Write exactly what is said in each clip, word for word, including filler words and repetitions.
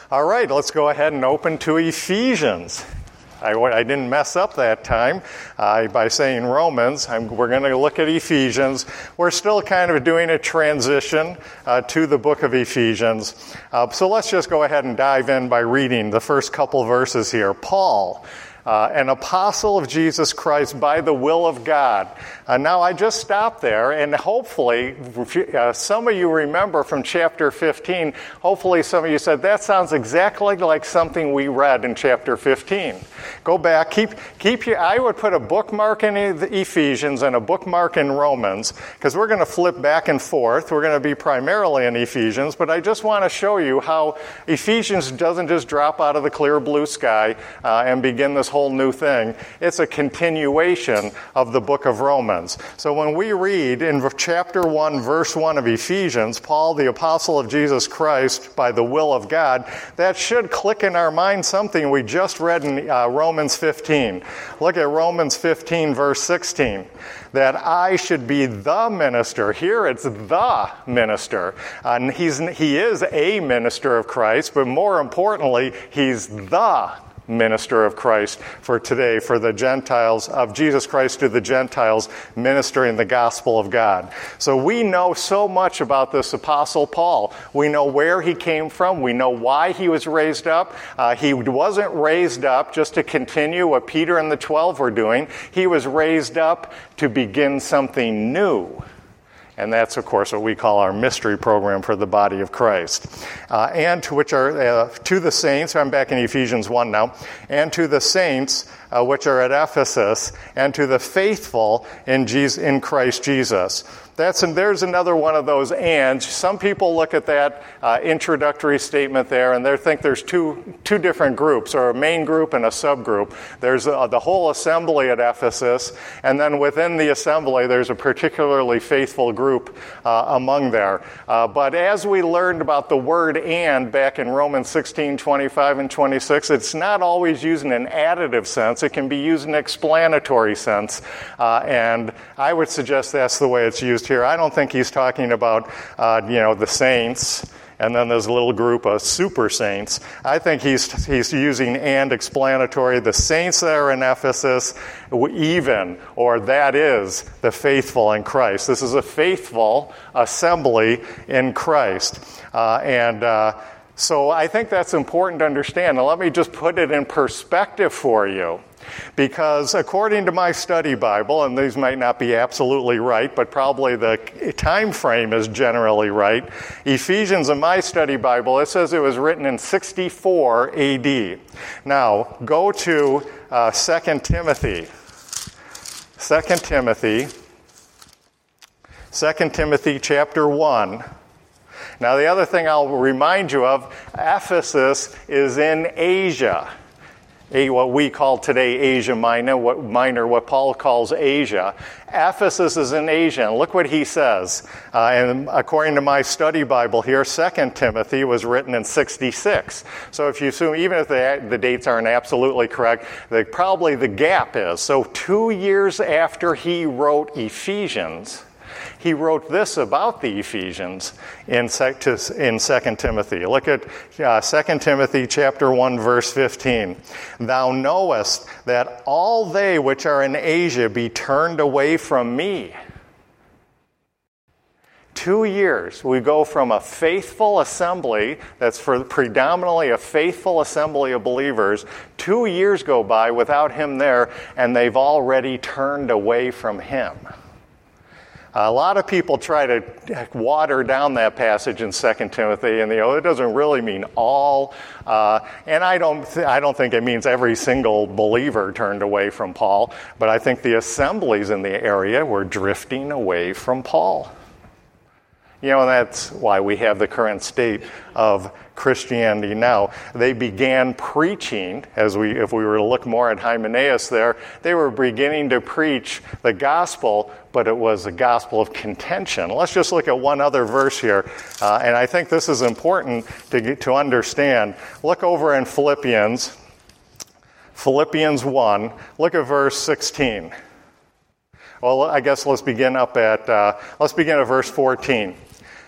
All right, let's go ahead and open to Ephesians. I, I didn't mess up that time uh, by saying Romans. I'm, we're going to look at Ephesians. We're still kind of doing a transition uh, to the book of Ephesians. Uh, so let's just go ahead and dive in by reading the first couple verses here. Paul, Uh, an apostle of Jesus Christ by the will of God. Uh, now, I just stopped there, and hopefully, uh, some of you remember from chapter fifteen, hopefully some of you said, that sounds exactly like something we read in chapter fifteen. Go back, keep, keep your, I would put a bookmark in Ephesians and a bookmark in Romans, because we're going to flip back and forth. We're going to be primarily in Ephesians, but I just want to show you how Ephesians doesn't just drop out of the clear blue sky uh, and begin this whole new thing. It's a continuation of the book of Romans. So when we read in chapter one, verse one of Ephesians, Paul, the apostle of Jesus Christ by the will of God, that should click in our mind something we just read in uh, Romans fifteen. Look at Romans fifteen, verse sixteen. That I should be the minister. Here it's the minister. Uh, he's, he is a minister of Christ, but more importantly, he's the minister of Christ for today, for the Gentiles, of Jesus Christ to the Gentiles, ministering the gospel of God. So we know so much about this apostle Paul. We know where he came from. We know why he was raised up. Uh, he wasn't raised up just to continue what Peter and the twelve were doing. He was raised up to begin something new. And that's, of course, what we call our mystery program for the body of Christ. Uh, and to which are, uh, to the saints, I'm back in Ephesians one now, and to the saints uh, which are at Ephesus, and to the faithful in, Jesus, in Christ Jesus. That's and there's another one of those ands. Some people look at that uh, introductory statement there, and they think there's two two different groups, or a main group and a subgroup. There's uh, the whole assembly at Ephesus, and then within the assembly, there's a particularly faithful group uh, among there. Uh, but as we learned about the word "and" back in Romans sixteen, twenty-five and twenty-six, it's not always used in an additive sense. It can be used in an explanatory sense, uh, and I would suggest that's the way it's used here. I don't think he's talking about, uh, you know, the saints, and then there's a little group of super saints. I think he's he's using and explanatory. The saints that are in Ephesus, even, or that is, the faithful in Christ. This is a faithful assembly in Christ. Uh, and uh, so I think that's important to understand. Now let me just put it in perspective for you. Because according to my study Bible, and these might not be absolutely right, but probably the time frame is generally right, Ephesians in my study Bible, it says it was written in sixty-four A D. Now, go to uh, Second Timothy. Second Timothy. Second Timothy chapter one. Now, the other thing I'll remind you of, Ephesus is in Asia. A, what we call today Asia Minor, what minor, what Paul calls Asia. Ephesus is in Asia, and look what he says. Uh, and according to my study Bible here, Second Timothy was written in sixty-six. So if you assume, even if the, the dates aren't absolutely correct, the, probably the gap is. So two years after he wrote Ephesians, he wrote this about the Ephesians in Second Timothy. Look at uh, Second Timothy chapter one, verse fifteen. Thou knowest that all they which are in Asia be turned away from me. Two years, we go from a faithful assembly that's for predominantly a faithful assembly of believers. Two years go by without him there, and they've already turned away from him. A lot of people try to water down that passage in Second Timothy, and you know, it doesn't really mean all. Uh, and I don't, th- I don't think it means every single believer turned away from Paul. But I think the assemblies in the area were drifting away from Paul. You know, and that's why we have the current state of Christianity now. They began preaching, as we, if we were to look more at Hymenaeus there, they were beginning to preach the gospel, but it was a gospel of contention. Let's just look at one other verse here, uh, and I think this is important to get, to understand. Look over in Philippians, Philippians one. Look at verse sixteen. Well, I guess let's begin up at uh, let's begin at verse fourteen.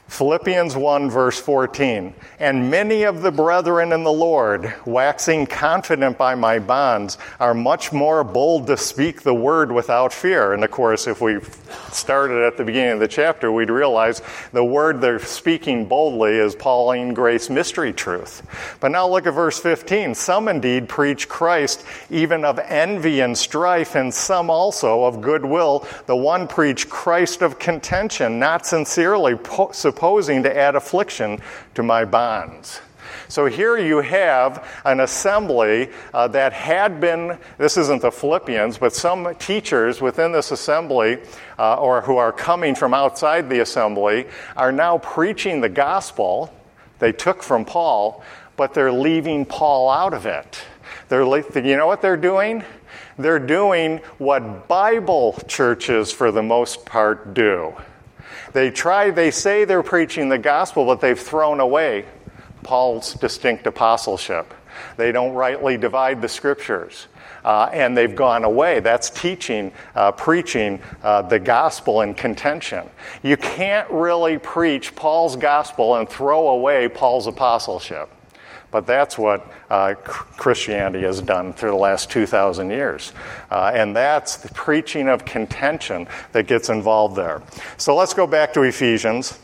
Philippians one, verse fourteen, and many of the brethren in the Lord, waxing confident by my bonds, are much more bold to speak the word without fear. And of course, if we started at the beginning of the chapter, we'd realize the word they're speaking boldly is Pauline grace mystery truth. But now look at verse fifteen. Some indeed preach Christ, even of envy and strife, and some also of goodwill. The one preach Christ of contention, not sincerely, po- supposing to add affliction to my bonds. So here you have an assembly uh, that had been, this isn't the Philippians, but some teachers within this assembly uh, or who are coming from outside the assembly are now preaching the gospel they took from Paul, but they're leaving Paul out of it. They're, you know what they're doing? They're doing what Bible churches, for the most part, do. They try, they say they're preaching the gospel, but they've thrown away Paul's distinct apostleship. They don't rightly divide the scriptures. Uh, and they've gone away. That's teaching, uh, preaching uh, the gospel in contention. You can't really preach Paul's gospel and throw away Paul's apostleship. But that's what uh, Christianity has done through the last two thousand years. Uh, and that's the preaching of contention that gets involved there. So let's go back to Ephesians.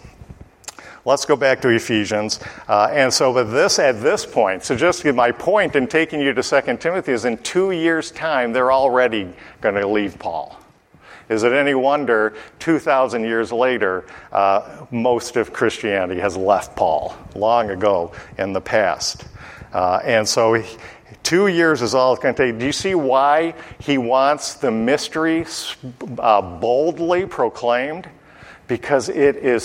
Let's go back to Ephesians. Uh, and so with this, at this point, so just my point in taking you to Second Timothy is in two years' time, they're already going to leave Paul. Is it any wonder two thousand years later, uh, most of Christianity has left Paul long ago in the past? Uh, and so he, two years is all it's going to take. Do you see why he wants the mystery uh, boldly proclaimed? Because it is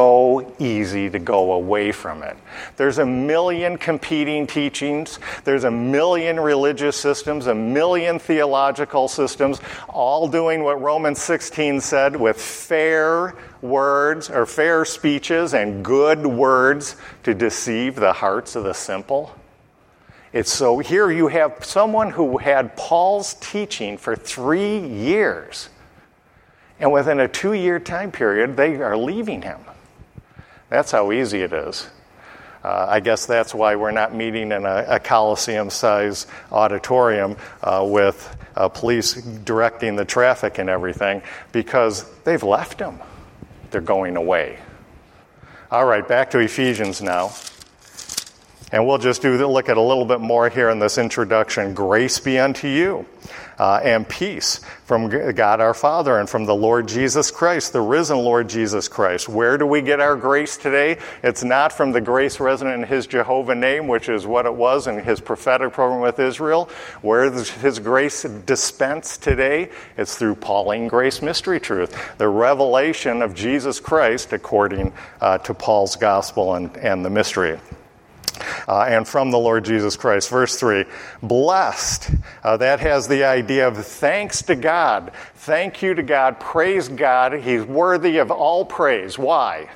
so easy to go away from it. There's a million competing teachings. There's a million religious systems, a million theological systems, all doing what Romans sixteen said with fair words or fair speeches and good words to deceive the hearts of the simple. It's so here you have someone who had Paul's teaching for three years. And within a two-year time period, they are leaving him. That's how easy it is. Uh, I guess that's why we're not meeting in a, a Coliseum-sized auditorium uh, with uh, police directing the traffic and everything, because they've left him. They're going away. All right, back to Ephesians now. And we'll just do look at a little bit more here in this introduction. Grace be unto you. Uh, and peace from God our Father and from the Lord Jesus Christ, the risen Lord Jesus Christ. Where do we get our grace today? It's not from the grace resident in his Jehovah name, which is what it was in his prophetic program with Israel. Where is his grace dispensed today? It's through Pauline grace mystery truth, the revelation of Jesus Christ according uh, to Paul's gospel and, and the mystery. Uh, and from the Lord Jesus Christ. Verse three, blessed. Uh, that has the idea of thanks to God. Thank you to God. Praise God. He's worthy of all praise. Why?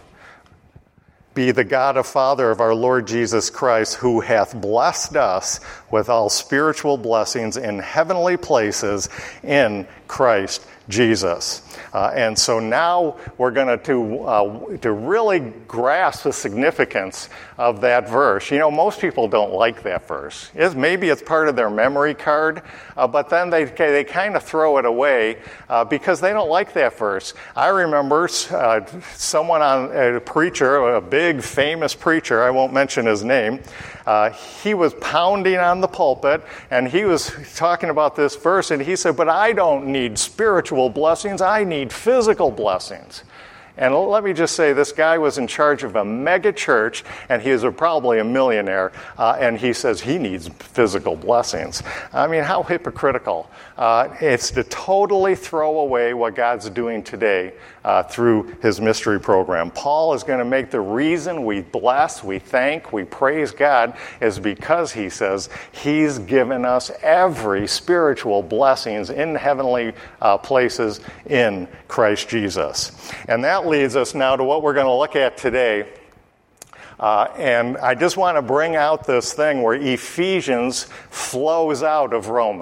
Be the God and Father of our Lord Jesus Christ, who hath blessed us with all spiritual blessings in heavenly places in Christ Jesus. Uh, and so now we're going to to, uh, to really grasp the significance of that verse. You know, most people don't like that verse. It's, maybe it's part of their memory card, uh, but then they they kind of throw it away uh, because they don't like that verse. I remember uh, someone on a preacher, a big famous preacher, I won't mention his name, uh, he was pounding on the pulpit and he was talking about this verse and he said, but I don't need spiritual blessings, I need physical blessings. And let me just say, this guy was in charge of a mega church, and he is a, probably a millionaire, uh, and he says he needs physical blessings. I mean, how hypocritical. Uh, it's to totally throw away what God's doing today uh, through his mystery program. Paul is going to make the reason we bless, we thank, we praise God is because, he says, he's given us every spiritual blessings in heavenly uh, places in Christ Jesus. And that leads us now to what we're going to look at today. Uh, and I just want to bring out this thing where Ephesians flows out of Romans.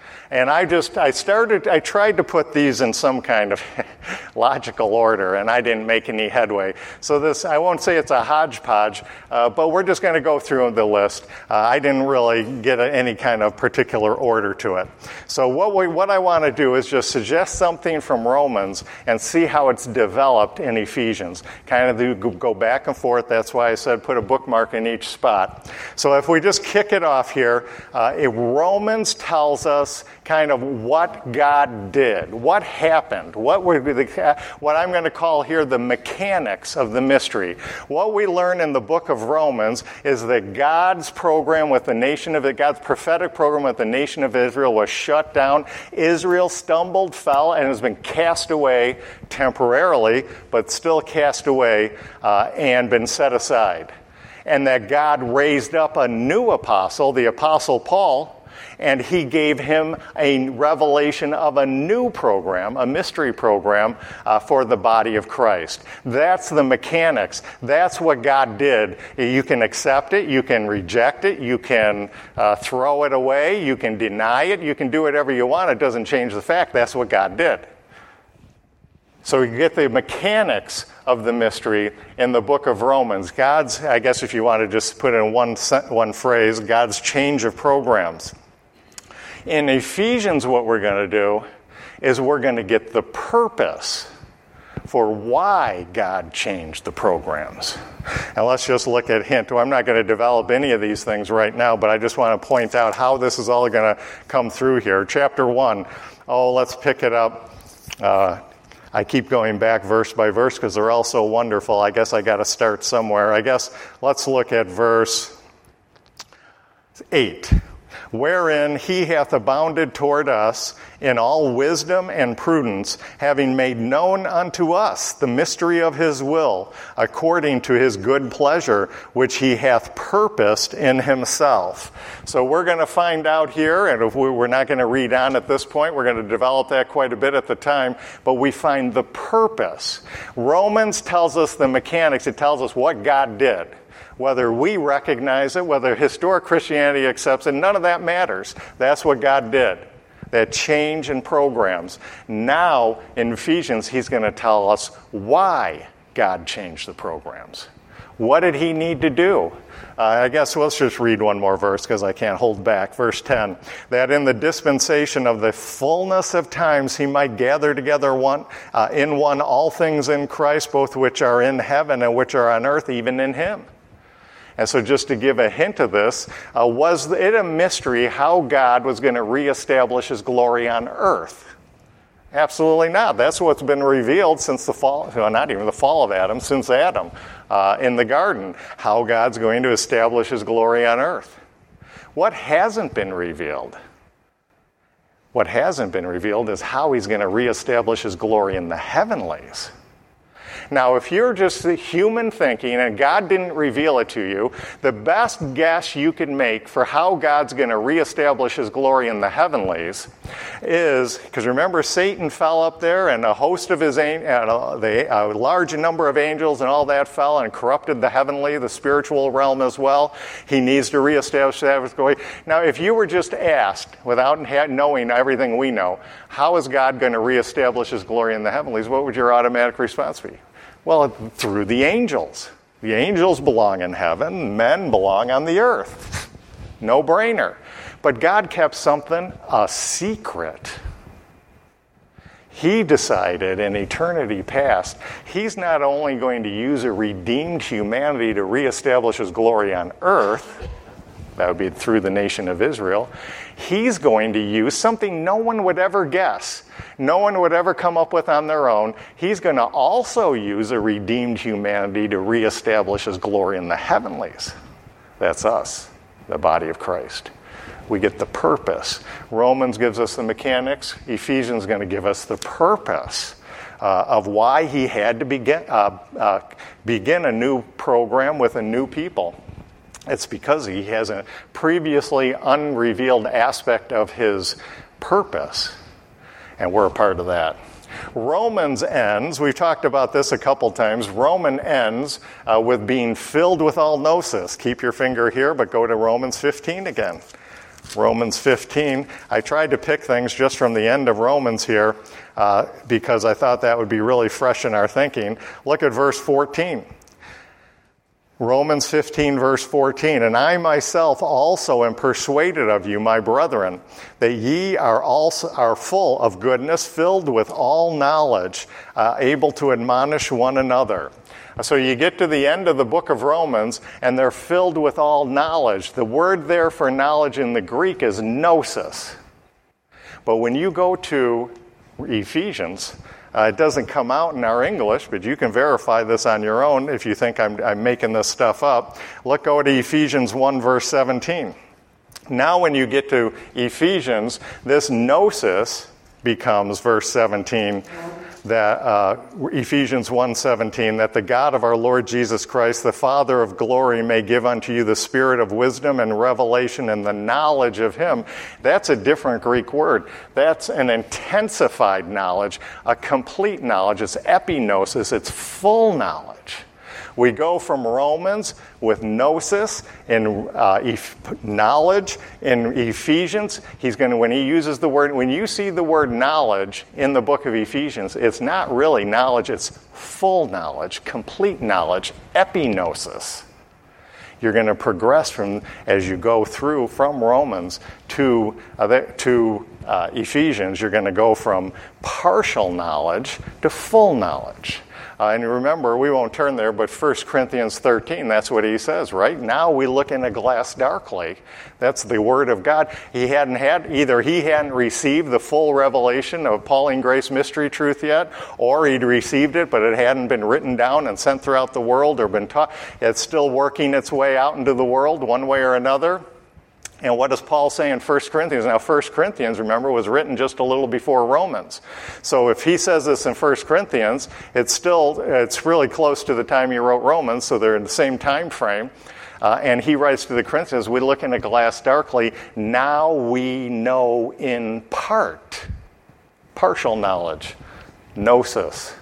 And I just, I started, I tried to put these in some kind of logical order, and I didn't make any headway. So this, I won't say it's a hodgepodge, uh, but we're just going to go through the list. Uh, I didn't really get a, any kind of particular order to it. So what we, what I want to do is just suggest something from Romans and see how it's developed in Ephesians. Kind of do, go back and forth. That's why I said put a bookmark in each spot. So if we just kick it off here, uh, it, Romans tells us kind of what God did, what happened, what would be the, what I'm going to call here the mechanics of the mystery. What we learn in the book of Romans is that God's program with the nation of God's prophetic program with the nation of Israel was shut down. Israel stumbled, fell, and has been cast away temporarily, but still cast away uh, and been set aside. And that God raised up a new apostle, the Apostle Paul, and he gave him a revelation of a new program, a mystery program uh, for the body of Christ. That's the mechanics. That's what God did. You can accept it. You can reject it. You can uh, throw it away. You can deny it. You can do whatever you want. It doesn't change the fact that's what God did. So you get the mechanics of the mystery in the book of Romans. God's, I guess if you want to just put it in one, one phrase, God's change of programs. In Ephesians, what we're going to do is we're going to get the purpose for why God changed the programs. And let's just look at hint. I'm not going to develop any of these things right now, but I just want to point out how this is all going to come through here. Chapter one. Oh, let's pick it up. Uh, I keep going back verse by verse because they're all so wonderful. I guess I got to start somewhere. I guess let's look at verse eight. Wherein he hath abounded toward us in all wisdom and prudence, having made known unto us the mystery of his will, according to his good pleasure, which he hath purposed in himself. So we're going to find out here, and if we, we're not going to read on at this point, we're going to develop that quite a bit at the time, but we find the purpose. Romans tells us the mechanics. It tells us what God did. Whether we recognize it, whether historic Christianity accepts it, none of that matters. That's what God did. That change in programs. Now, in Ephesians, he's going to tell us why God changed the programs. What did he need to do? Uh, I guess let's just read one more verse because I can't hold back. Verse ten. That in the dispensation of the fullness of times he might gather together one uh, in one all things in Christ, both which are in heaven and which are on earth, even in him. And so just to give a hint of this, uh, was it a mystery how God was going to reestablish his glory on earth? Absolutely not. That's what's been revealed since the fall, well, not even the fall of Adam, since Adam uh, in the garden, how God's going to establish his glory on earth. What hasn't been revealed? What hasn't been revealed is how he's going to reestablish his glory in the heavenlies. Now, if you're just human thinking and God didn't reveal it to you, the best guess you can make for how God's going to reestablish his glory in the heavenlies is, because remember Satan fell up there and a host of his, uh, the, a large number of angels and all that fell and corrupted the heavenly, the spiritual realm as well. He needs to reestablish that with glory. Now, if you were just asked, without knowing everything we know, how is God going to reestablish his glory in the heavenlies, what would your automatic response be? Well, through the angels. The angels belong in heaven. Men belong on the earth. No brainer. But God kept something a secret. He decided in eternity past, he's not only going to use a redeemed humanity to reestablish his glory on earth, that would be through the nation of Israel, he's going to use something no one would ever guess, no one would ever come up with on their own. He's going to also use a redeemed humanity to reestablish his glory in the heavenlies. That's us, the body of Christ. We get the purpose. Romans gives us the mechanics. Ephesians is going to give us the purpose uh, of why he had to begin, uh, uh, begin a new program with a new people. It's because he has a previously unrevealed aspect of his purpose, and we're a part of that. Romans ends, we've talked about this a couple times, Roman ends uh, with being filled with all gnosis. Keep your finger here, but go to Romans fifteen again. Romans fifteen. I tried to pick things just from the end of Romans here uh, because I thought that would be really fresh in our thinking. Look at verse fourteen. Romans fifteen, verse fourteen. And I myself also am persuaded of you, my brethren, that ye are also are full of goodness, filled with all knowledge, uh, able to admonish one another. So you get to the end of the book of Romans, and they're filled with all knowledge. The word there for knowledge in the Greek is gnosis. But when you go to Ephesians, uh, it doesn't come out in our English, but you can verify this on your own if you think I'm, I'm making this stuff up. Look, go to Ephesians one, verse seventeen. Now when you get to Ephesians, this gnosis becomes, verse seventeen, that uh, Ephesians one seventeen, that the God of our Lord Jesus Christ, the Father of glory, may give unto you the spirit of wisdom and revelation and the knowledge of him. That's a different Greek word. That's an intensified knowledge, a complete knowledge. It's epignosis. It's full knowledge. We go from Romans with gnosis in uh, eph- knowledge. In Ephesians, he's going to, when he uses the word, when you see the word knowledge in the book of Ephesians, it's not really knowledge, it's full knowledge, complete knowledge, epignosis. You're going to progress from, as you go through from Romans to, uh, the, to uh, Ephesians, you're going to go from partial knowledge to full knowledge. Uh, and remember, we won't turn there, but First Corinthians thirteen, that's what he says, right? Now we look in a glass darkly. That's the word of God. He hadn't had, either he hadn't received the full revelation of Pauline grace mystery truth yet, or he'd received it, but it hadn't been written down and sent throughout the world or been taught. It's still working its way out into the world one way or another. And what does Paul say in First Corinthians? Now, First Corinthians, remember, was written just a little before Romans. So if he says this in First Corinthians, it's still, it's really close to the time he wrote Romans, so they're in the same time frame. Uh, and he writes to the Corinthians, we look in a glass darkly, now we know in part. Partial knowledge, gnosis.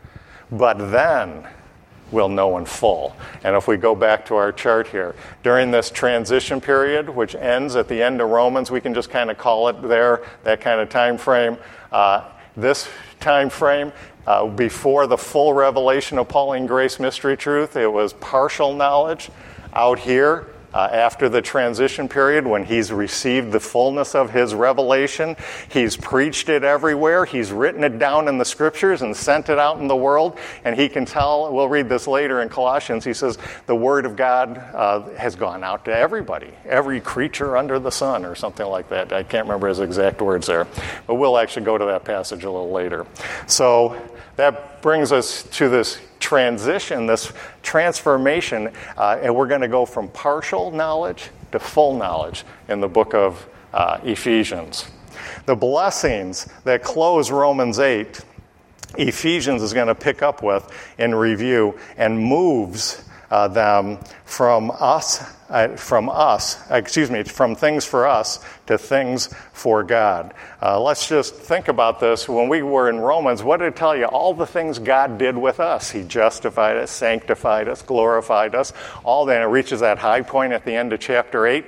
But then we'll know in full. And if we go back to our chart here, during this transition period, which ends at the end of Romans, we can just kind of call it there, that kind of time frame. Uh, this time frame, uh, before the full revelation of Pauline grace mystery truth, it was partial knowledge. Out here, Uh, after the transition period, when he's received the fullness of his revelation, he's preached it everywhere, he's written it down in the scriptures and sent it out in the world, and he can tell, we'll read this later in Colossians, he says, the word of God uh, has gone out to everybody, every creature under the sun, or something like that. I can't remember his exact words there, but we'll actually go to that passage a little later. So that brings us to this transition, this transformation, uh, and we're going to go from partial knowledge to full knowledge in the book of uh, Ephesians. The blessings that close Romans eight, Ephesians is going to pick up with in review and moves uh, them from us, uh, from us, excuse me, from things for us to things for God. Uh, let's just think about this. When we were in Romans, what did it tell you? All the things God did with us. He justified us, sanctified us, glorified us. All that. It reaches that high point at the end of chapter eight.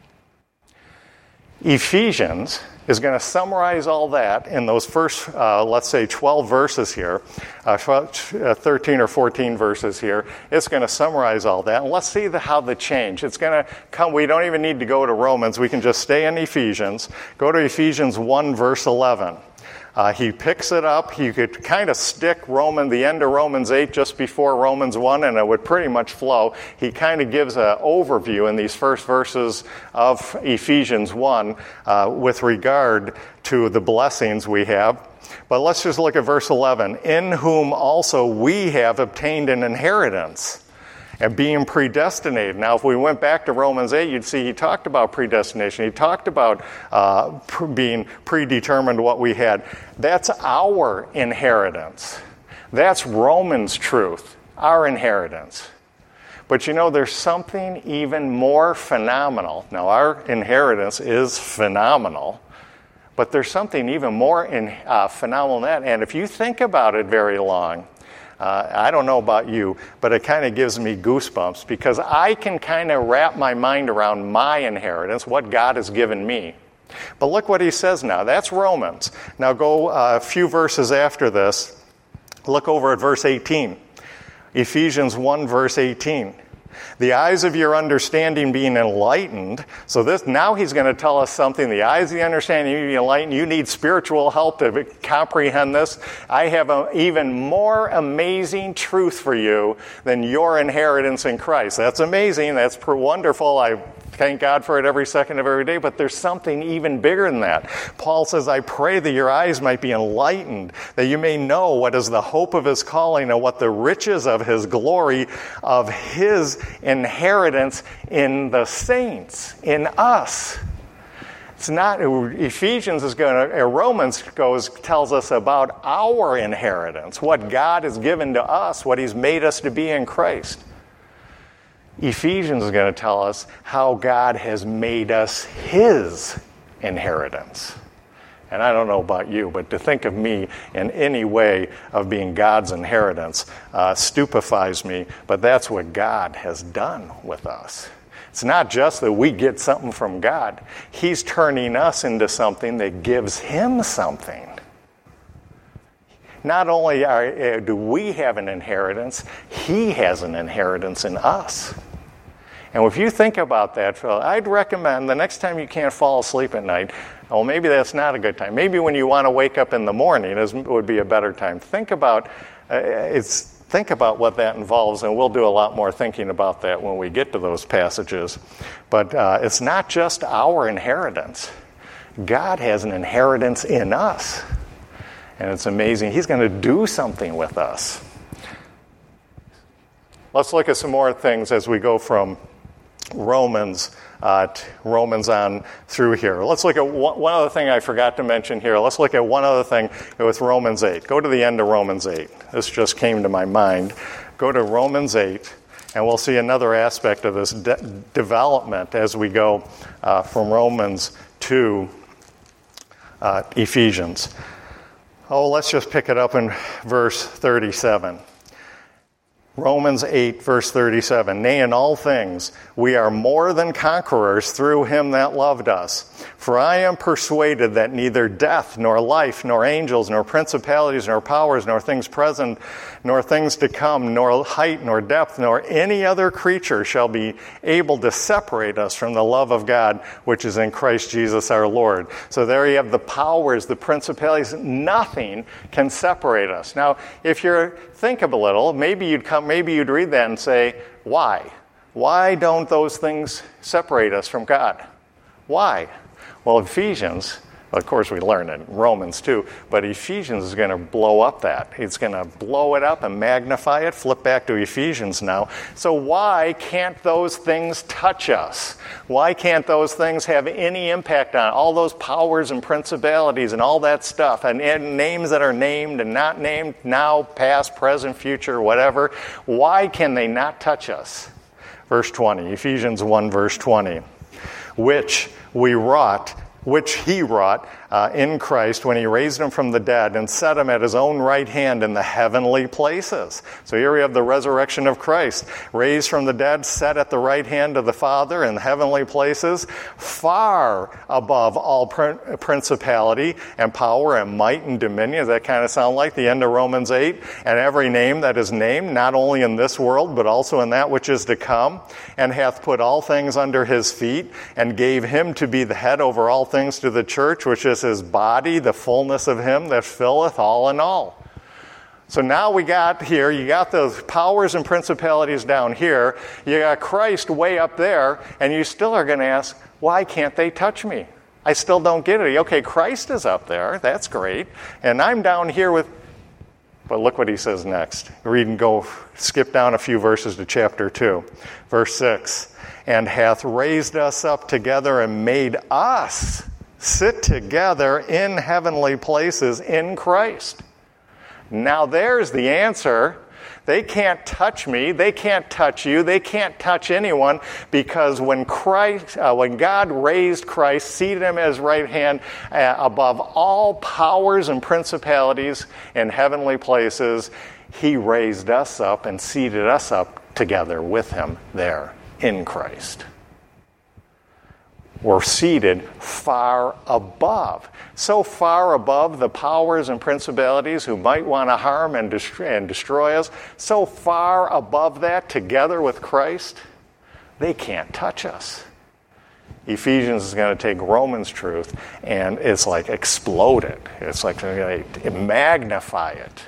Ephesians is going to summarize all that in those first, uh, let's say, twelve verses here, uh, thirteen or fourteen verses here. It's going to summarize all that. And let's see the, how the change. It's going to come. We don't even need to go to Romans. We can just stay in Ephesians. Go to Ephesians one, verse eleven. Uh, he picks it up. He could kind of stick Roman, the end of Romans eight just before Romans one, and it would pretty much flow. He kind of gives an overview in these first verses of Ephesians one uh, with regard to the blessings we have. But let's just look at verse eleven. In whom also we have obtained an inheritance, and being predestinated. Now, if we went back to Romans eight, you'd see he talked about predestination. He talked about uh, pr- being predetermined what we had. That's our inheritance. That's Romans truth, our inheritance. But you know, there's something even more phenomenal. Now, our inheritance is phenomenal, but there's something even more in, uh, phenomenal than that. And if you think about it very long, Uh, I don't know about you, but it kind of gives me goosebumps because I can kind of wrap my mind around my inheritance, what God has given me. But look what he says now. That's Romans. Now go uh, a few verses after this. Look over at verse eighteen. Ephesians one, verse eighteen. The eyes of your understanding being enlightened. So this now he's going to tell us something. The eyes of the understanding being enlightened. You need spiritual help to comprehend this. I have an even more amazing truth for you than your inheritance in Christ. That's amazing. That's wonderful. I thank God for it every second of every day, but there's something even bigger than that. Paul says, I pray that your eyes might be enlightened, that you may know what is the hope of his calling and what the riches of his glory, of his inheritance in the saints, in us. It's not, Ephesians is going to, Romans goes, tells us about our inheritance, what God has given to us, what he's made us to be in Christ. Ephesians is going to tell us how God has made us his inheritance. And I don't know about you, but to think of me in any way of being God's inheritance uh, stupefies me, but that's what God has done with us. It's not just that we get something from God. He's turning us into something that gives him something. Not only are, do we have an inheritance, he has an inheritance in us. And if you think about that, Phil, I'd recommend the next time you can't fall asleep at night, well, maybe that's not a good time. Maybe when you want to wake up in the morning is, would be a better time. Think about uh, it's think about what that involves, and we'll do a lot more thinking about that when we get to those passages. But uh, it's not just our inheritance. God has an inheritance in us. And it's amazing. He's going to do something with us. Let's look at some more things as we go from Romans, uh, Romans on through here. Let's look at one, one other thing I forgot to mention here. Let's look at one other thing with Romans eight. Go to the end of Romans eight. This just came to my mind. Go to Romans eight, and we'll see another aspect of this de- development as we go uh, from Romans to uh, Ephesians. Oh, let's just pick it up in verse thirty-seven. Romans eight, verse thirty-seven. Nay, in all things, we are more than conquerors through him that loved us. For I am persuaded that neither death, nor life, nor angels, nor principalities, nor powers, nor things present, nor things to come, nor height, nor depth, nor any other creature shall be able to separate us from the love of God, which is in Christ Jesus our Lord. So there you have the powers, the principalities. Nothing can separate us. Now, if you think of a little, maybe you'd come, maybe you'd read that and say, why? Why don't those things separate us from God? Why? Well, Ephesians, of course we learn it in Romans too, but Ephesians is going to blow up that. It's going to blow it up and magnify it. Flip back to Ephesians now. So why can't those things touch us? Why can't those things have any impact on all those powers and principalities and all that stuff, and, and names that are named and not named, now, past, present, future, whatever? Why can they not touch us? Verse twenty, Ephesians one, verse twenty. Which we wrought, which he wrought uh, in Christ when he raised him from the dead and set him at his own right hand in the heavenly places. So here we have the resurrection of Christ, raised from the dead, set at the right hand of the Father in heavenly places, far above all principality and power and might and dominion. Does that kind of sound like the end of Romans eight? And every name that is named, not only in this world, but also in that which is to come, and hath put all things under his feet, and gave him to be the head over all things to the church, which is his body, the fullness of him that filleth all in all. So now we got here, you got those powers and principalities down here, you got Christ way up there, and you still are going to ask, why can't they touch me? I still don't get it. Okay, Christ is up there, that's great, and I'm down here with, but look what he says next. Read and go, skip down a few verses to chapter two, verse six. And hath raised us up together and made us sit together in heavenly places in Christ. Now there's the answer. They can't touch me. They can't touch you. They can't touch anyone, because when Christ, uh, when God raised Christ, seated him at his right hand uh, above all powers and principalities in heavenly places, he raised us up and seated us up together with him there in Christ. We're seated far above, so far above the powers and principalities who might want to harm and destroy, and destroy us, so far above that together with Christ, they can't touch us. Ephesians is going to take Romans truth and it's like explode it. It's like magnify it.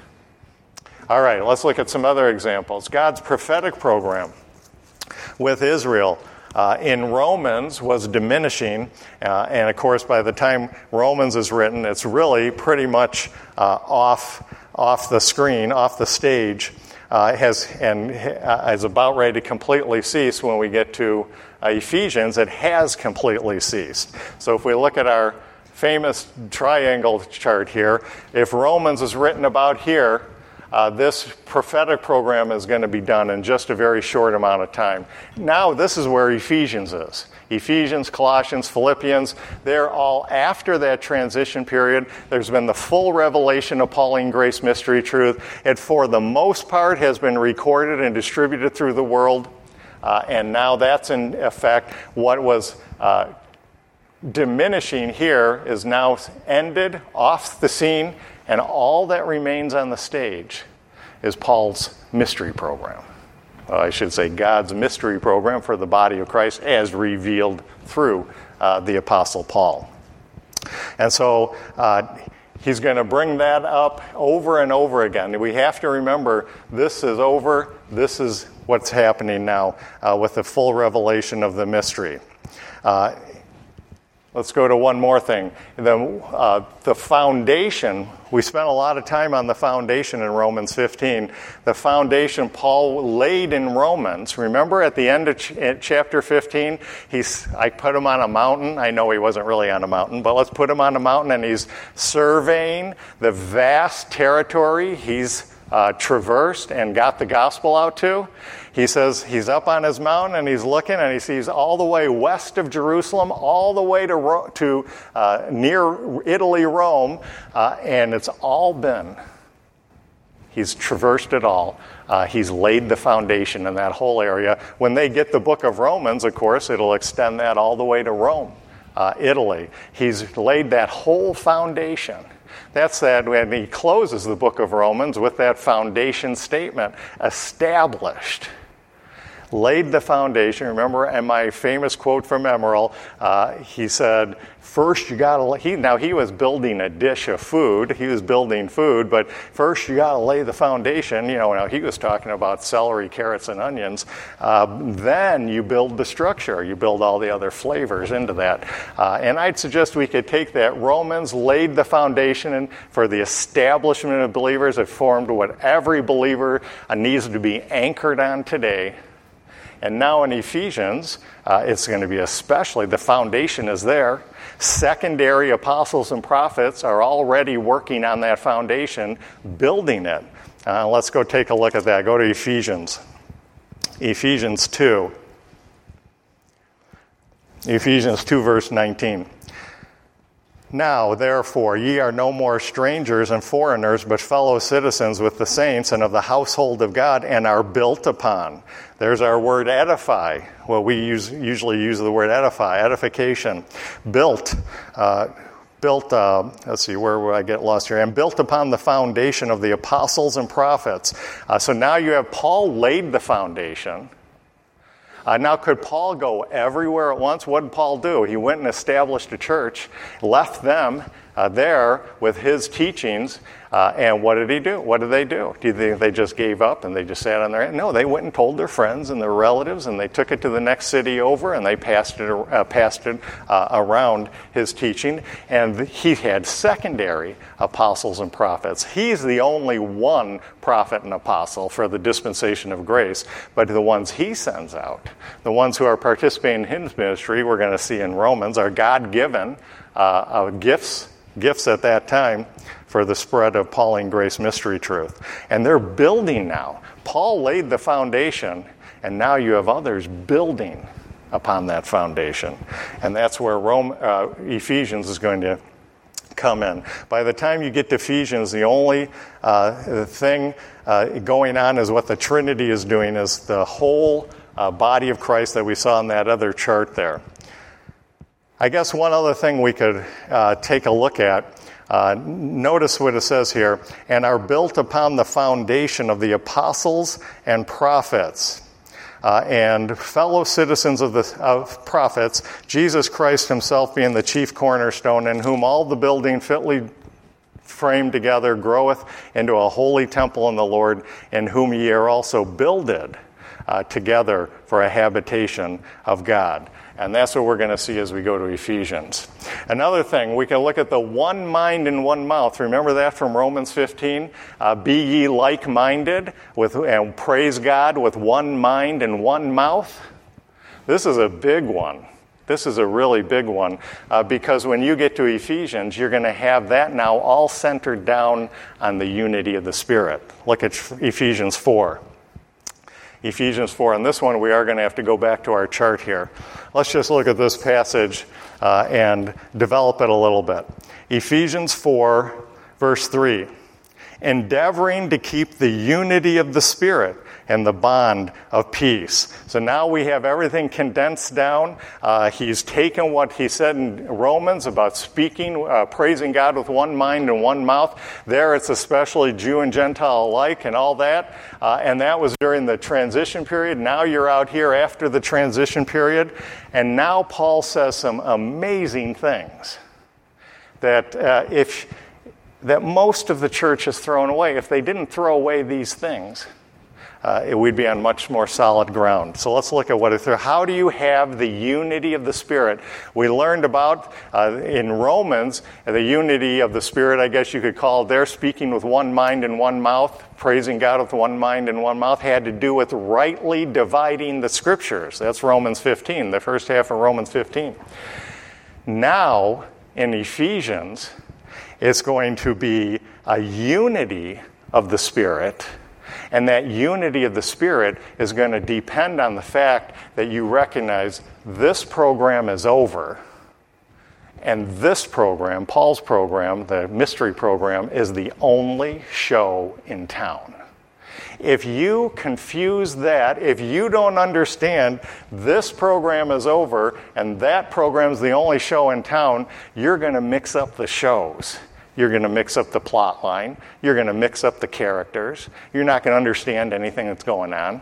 All right, let's look at some other examples. God's prophetic program with Israel uh, in Romans was diminishing. Uh, and of course, by the time Romans is written, it's really pretty much uh, off, off the screen, off the stage, uh, has and uh, is about ready to completely cease when we get to uh, Ephesians. It has completely ceased. So if we look at our famous triangle chart here, if Romans is written about here, Uh, this prophetic program is going to be done in just a very short amount of time. Now, this is where Ephesians is. Ephesians, Colossians, Philippians, they're all after that transition period. There's been the full revelation of Pauline grace mystery truth. It, for the most part, has been recorded and distributed through the world. Uh, and now that's in effect. What was uh, diminishing here is now ended, off the scene. And all that remains on the stage is Paul's mystery program. Well, I should say God's mystery program for the body of Christ as revealed through uh, the Apostle Paul. And so uh, he's going to bring that up over and over again. We have to remember this is over. This is what's happening now uh, with the full revelation of the mystery. Uh, Let's go to one more thing. The, uh, the foundation, we spent a lot of time on the foundation in Romans fifteen. The foundation Paul laid in Romans. Remember at the end of ch- chapter fifteen, he's, I put him on a mountain. I know he wasn't really on a mountain, but let's put him on a mountain, and he's surveying the vast territory he's uh, traversed and got the gospel out to. He says he's up on his mountain and he's looking and he sees all the way west of Jerusalem, all the way to Ro- to uh, near Italy, Rome, uh, and it's all been. He's traversed it all. Uh, he's laid the foundation in that whole area. When they get the book of Romans, of course, it'll extend that all the way to Rome, uh, Italy. He's laid that whole foundation. That's that when he closes the book of Romans with that foundation statement, established. Laid the foundation. Remember, and my famous quote from Emerald, uh, he said, first you got to, he now he was building a dish of food. He was building food, but first you got to lay the foundation. You know, now he was talking about celery, carrots, and onions. Uh, then you build the structure. You build all the other flavors into that. Uh, and I'd suggest we could take that. Romans laid the foundation in for the establishment of believers. It formed what every believer uh, needs to be anchored on today. And now in Ephesians, uh, it's going to be especially, the foundation is there. Secondary apostles and prophets are already working on that foundation, building it. Uh, let's go take a look at that. Go to Ephesians. Ephesians two. Ephesians two, verse nineteen. Now, therefore, ye are no more strangers and foreigners, but fellow citizens with the saints and of the household of God, and are built upon. There's our word edify. Well, we use, usually use the word edify, edification. Built, uh, built, uh, let's see, where will I get lost here? And built upon the foundation of the apostles and prophets. Uh, so now you have Paul laid the foundation. Uh, now, could Paul go everywhere at once? What did Paul do? He went and established a church, left them uh, there with his teachings, uh, and what did he do? What did they do? Do you think they just gave up and they just sat on their hand? No, they went and told their friends and their relatives, and they took it to the next city over, and they passed it, uh, passed it uh, around his teaching, and he had secondary apostles and prophets. He's the only one prophet and apostle for the dispensation of grace, but the ones he sends out, the ones who are participating in his ministry, we're going to see in Romans, are God-given uh, uh, gifts, gifts at that time for the spread of Pauline grace mystery truth. And they're building now. Paul laid the foundation, and now you have others building upon that foundation. And that's where Rome, uh, Ephesians is going to come in. By the time you get to Ephesians, the only uh, thing uh, going on is what the Trinity is doing, is the whole uh, body of Christ that we saw in that other chart there. I guess one other thing we could uh, take a look at, uh, notice what it says here, and are built upon the foundation of the apostles and prophets. Uh, and fellow citizens of the of prophets, Jesus Christ himself being the chief cornerstone, in whom all the building fitly framed together groweth into a holy temple in the Lord, in whom ye are also builded uh, together for a habitation of God. And that's what we're going to see as we go to Ephesians. Another thing, we can look at the one mind and one mouth. Remember that from Romans fifteen? Uh, Be ye like-minded, with, and praise God with one mind and one mouth. This is a big one. This is a really big one, uh, because when you get to Ephesians, you're going to have that now all centered down on the unity of the Spirit. Look at Ephesians four. Ephesians four, and this one we are going to have to go back to our chart here. Let's just look at this passage uh, and develop it a little bit. Ephesians four, verse three. Endeavoring to keep the unity of the Spirit and the bond of peace. So now we have everything condensed down. Uh, he's taken what he said in Romans about speaking, uh, praising God with one mind and one mouth. There it's especially Jew and Gentile alike and all that. Uh, and that was during the transition period. Now you're out here after the transition period. And now Paul says some amazing things that uh, if that most of the church has thrown away. If they didn't throw away these things, Uh, it would be on much more solid ground. So let's look at what it is. How do you have the unity of the Spirit? We learned about uh, in Romans the unity of the Spirit, I guess you could call it there, speaking with one mind and one mouth, praising God with one mind and one mouth, had to do with rightly dividing the Scriptures. That's Romans fifteen, the first half of Romans fifteen. Now, in Ephesians, it's going to be a unity of the Spirit. And that unity of the Spirit is going to depend on the fact that you recognize this program is over. And this program, Paul's program, the mystery program, is the only show in town. If you confuse that, if you don't understand this program is over and that program is the only show in town, you're going to mix up the shows. You're going to mix up the plot line. You're going to mix up the characters. You're not going to understand anything that's going on.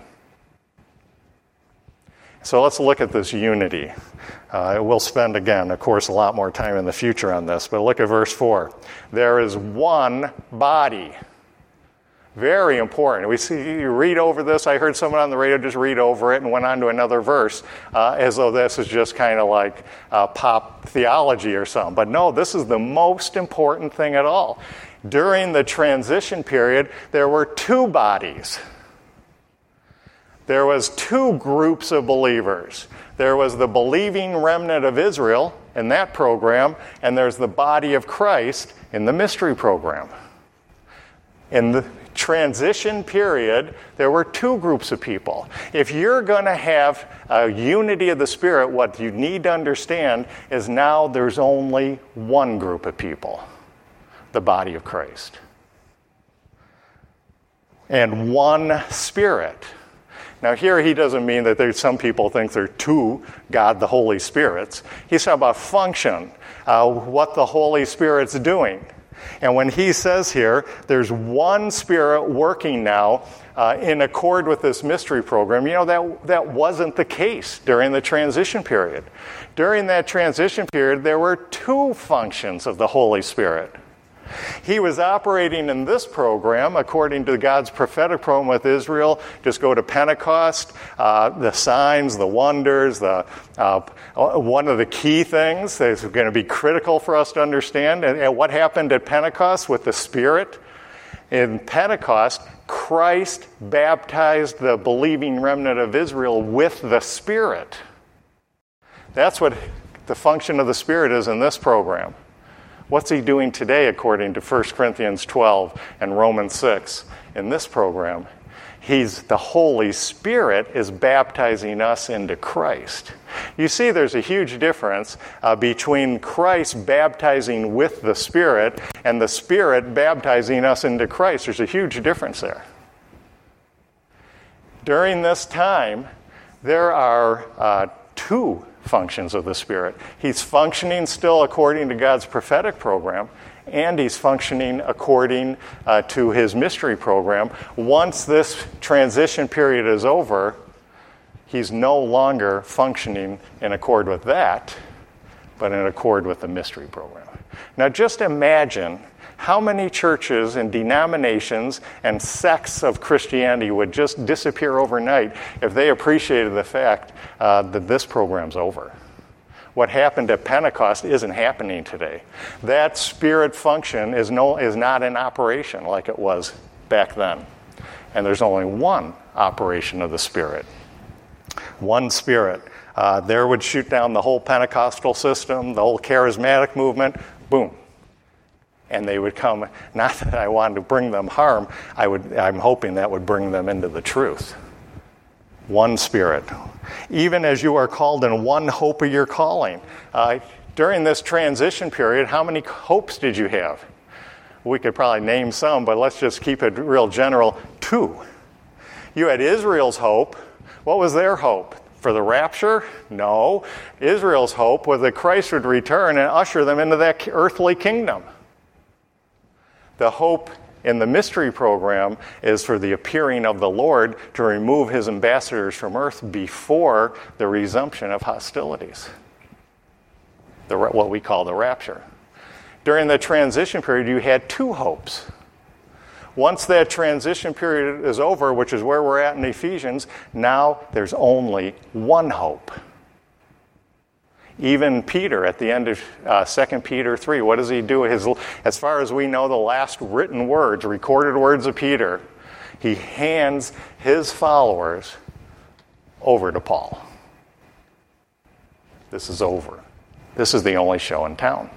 So let's look at this unity. Uh, we'll spend, again, of course, a lot more time in the future on this. But look at verse four. There is one body. Very important. We see you read over this. I heard someone on the radio just read over it and went on to another verse uh, as though this is just kind of like uh, pop theology or something. But no, this is the most important thing at all. During the transition period, there were two bodies. There was two groups of believers. There was the believing remnant of Israel in that program, and there's the body of Christ in the mystery program. In the transition period, there were two groups of people. If you're going to have a unity of the Spirit, what you need to understand is now there's only one group of people, the body of Christ. And one Spirit. Now here he doesn't mean that there's some people think there are two God, the Holy Spirits. He's talking about function, uh, what the Holy Spirit's doing. And when he says here, there's one Spirit working now uh, in accord with this mystery program, you know, that, that wasn't the case during the transition period. During that transition period, there were two functions of the Holy Spirit. He was operating in this program according to God's prophetic program with Israel. Just go to Pentecost, uh, the signs, the wonders, the uh, one of the key things that's going to be critical for us to understand. And, and what happened at Pentecost with the Spirit? In Pentecost, Christ baptized the believing remnant of Israel with the Spirit. That's what the function of the Spirit is in this program. What's he doing today according to First Corinthians twelve and Romans six in this program? He's the Holy Spirit is baptizing us into Christ. You see there's a huge difference uh, between Christ baptizing with the Spirit and the Spirit baptizing us into Christ. There's a huge difference there. During this time, there are uh, two functions of the Spirit. He's functioning still according to God's prophetic program, and he's functioning according uh, to his mystery program. Once this transition period is over, he's no longer functioning in accord with that, but in accord with the mystery program. Now just imagine how many churches and denominations and sects of Christianity would just disappear overnight if they appreciated the fact uh, that this program's over. What happened at Pentecost isn't happening today. That Spirit function is no is not in operation like it was back then. And there's only one operation of the Spirit. One Spirit. Uh, there would shoot down the whole Pentecostal system, the whole charismatic movement, boom. And they would come, not that I wanted to bring them harm, I would, I'm hoping that would bring them into the truth. One Spirit. Even as you are called in one hope of your calling. Uh, during this transition period, how many hopes did you have? We could probably name some, but let's just keep it real general. Two. You had Israel's hope. What was their hope? For the rapture? No. Israel's hope was that Christ would return and usher them into that earthly kingdom. The hope in the mystery program is for the appearing of the Lord to remove his ambassadors from earth before the resumption of hostilities, the, what we call the rapture. During the transition period, you had two hopes. Once that transition period is over, which is where we're at in Ephesians, now there's only one hope. Even Peter, at the end of uh, Second Peter three, what does he do? His, as far as we know, the last written words, recorded words of Peter, he hands his followers over to Paul. This is over. This is the only show in town.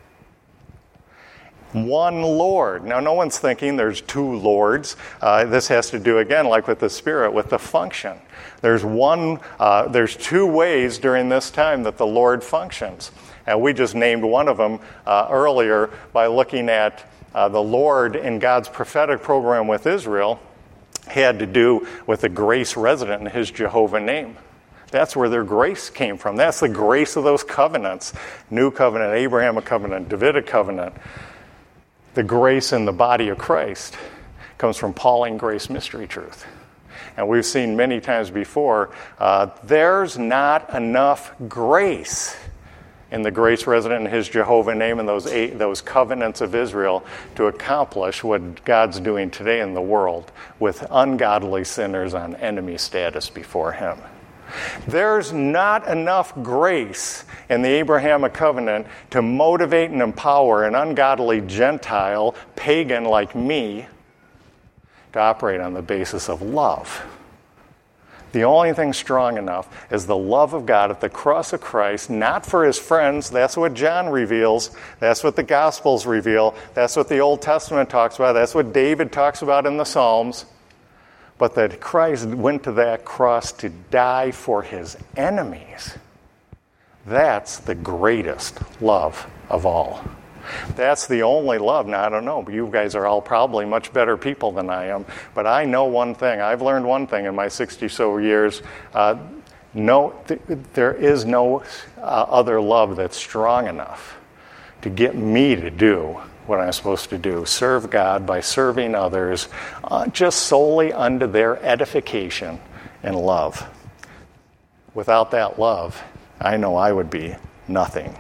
One Lord. Now, no one's thinking there's two lords. Uh, this has to do, again, like with the Spirit, with the function. There's one. Uh, there's two ways during this time that the Lord functions. And we just named one of them uh, earlier by looking at uh, the Lord in God's prophetic program with Israel had to do with the grace resident in his Jehovah name. That's where their grace came from. That's the grace of those covenants. New covenant, Abrahamic covenant, Davidic covenant. The grace in the body of Christ comes from Pauline grace mystery truth. And we've seen many times before, uh, there's not enough grace in the grace resident in his Jehovah name and those eight, those covenants of Israel to accomplish what God's doing today in the world with ungodly sinners on enemy status before him. There's not enough grace in the Abrahamic covenant to motivate and empower an ungodly Gentile, pagan like me, to operate on the basis of love. The only thing strong enough is the love of God at the cross of Christ, not for his friends. That's what John reveals. That's what the Gospels reveal. That's what the Old Testament talks about. That's what David talks about in the Psalms. But that Christ went to that cross to die for his enemies. That's the greatest love of all. That's the only love. Now, I don't know, but you guys are all probably much better people than I am. But I know one thing. I've learned one thing in my sixty-so years. Uh, no, th- there is no uh, other love that's strong enough to get me to do what I'm supposed to do, serve God by serving others uh, just solely unto their edification and love. Without that love, I know I would be nothing.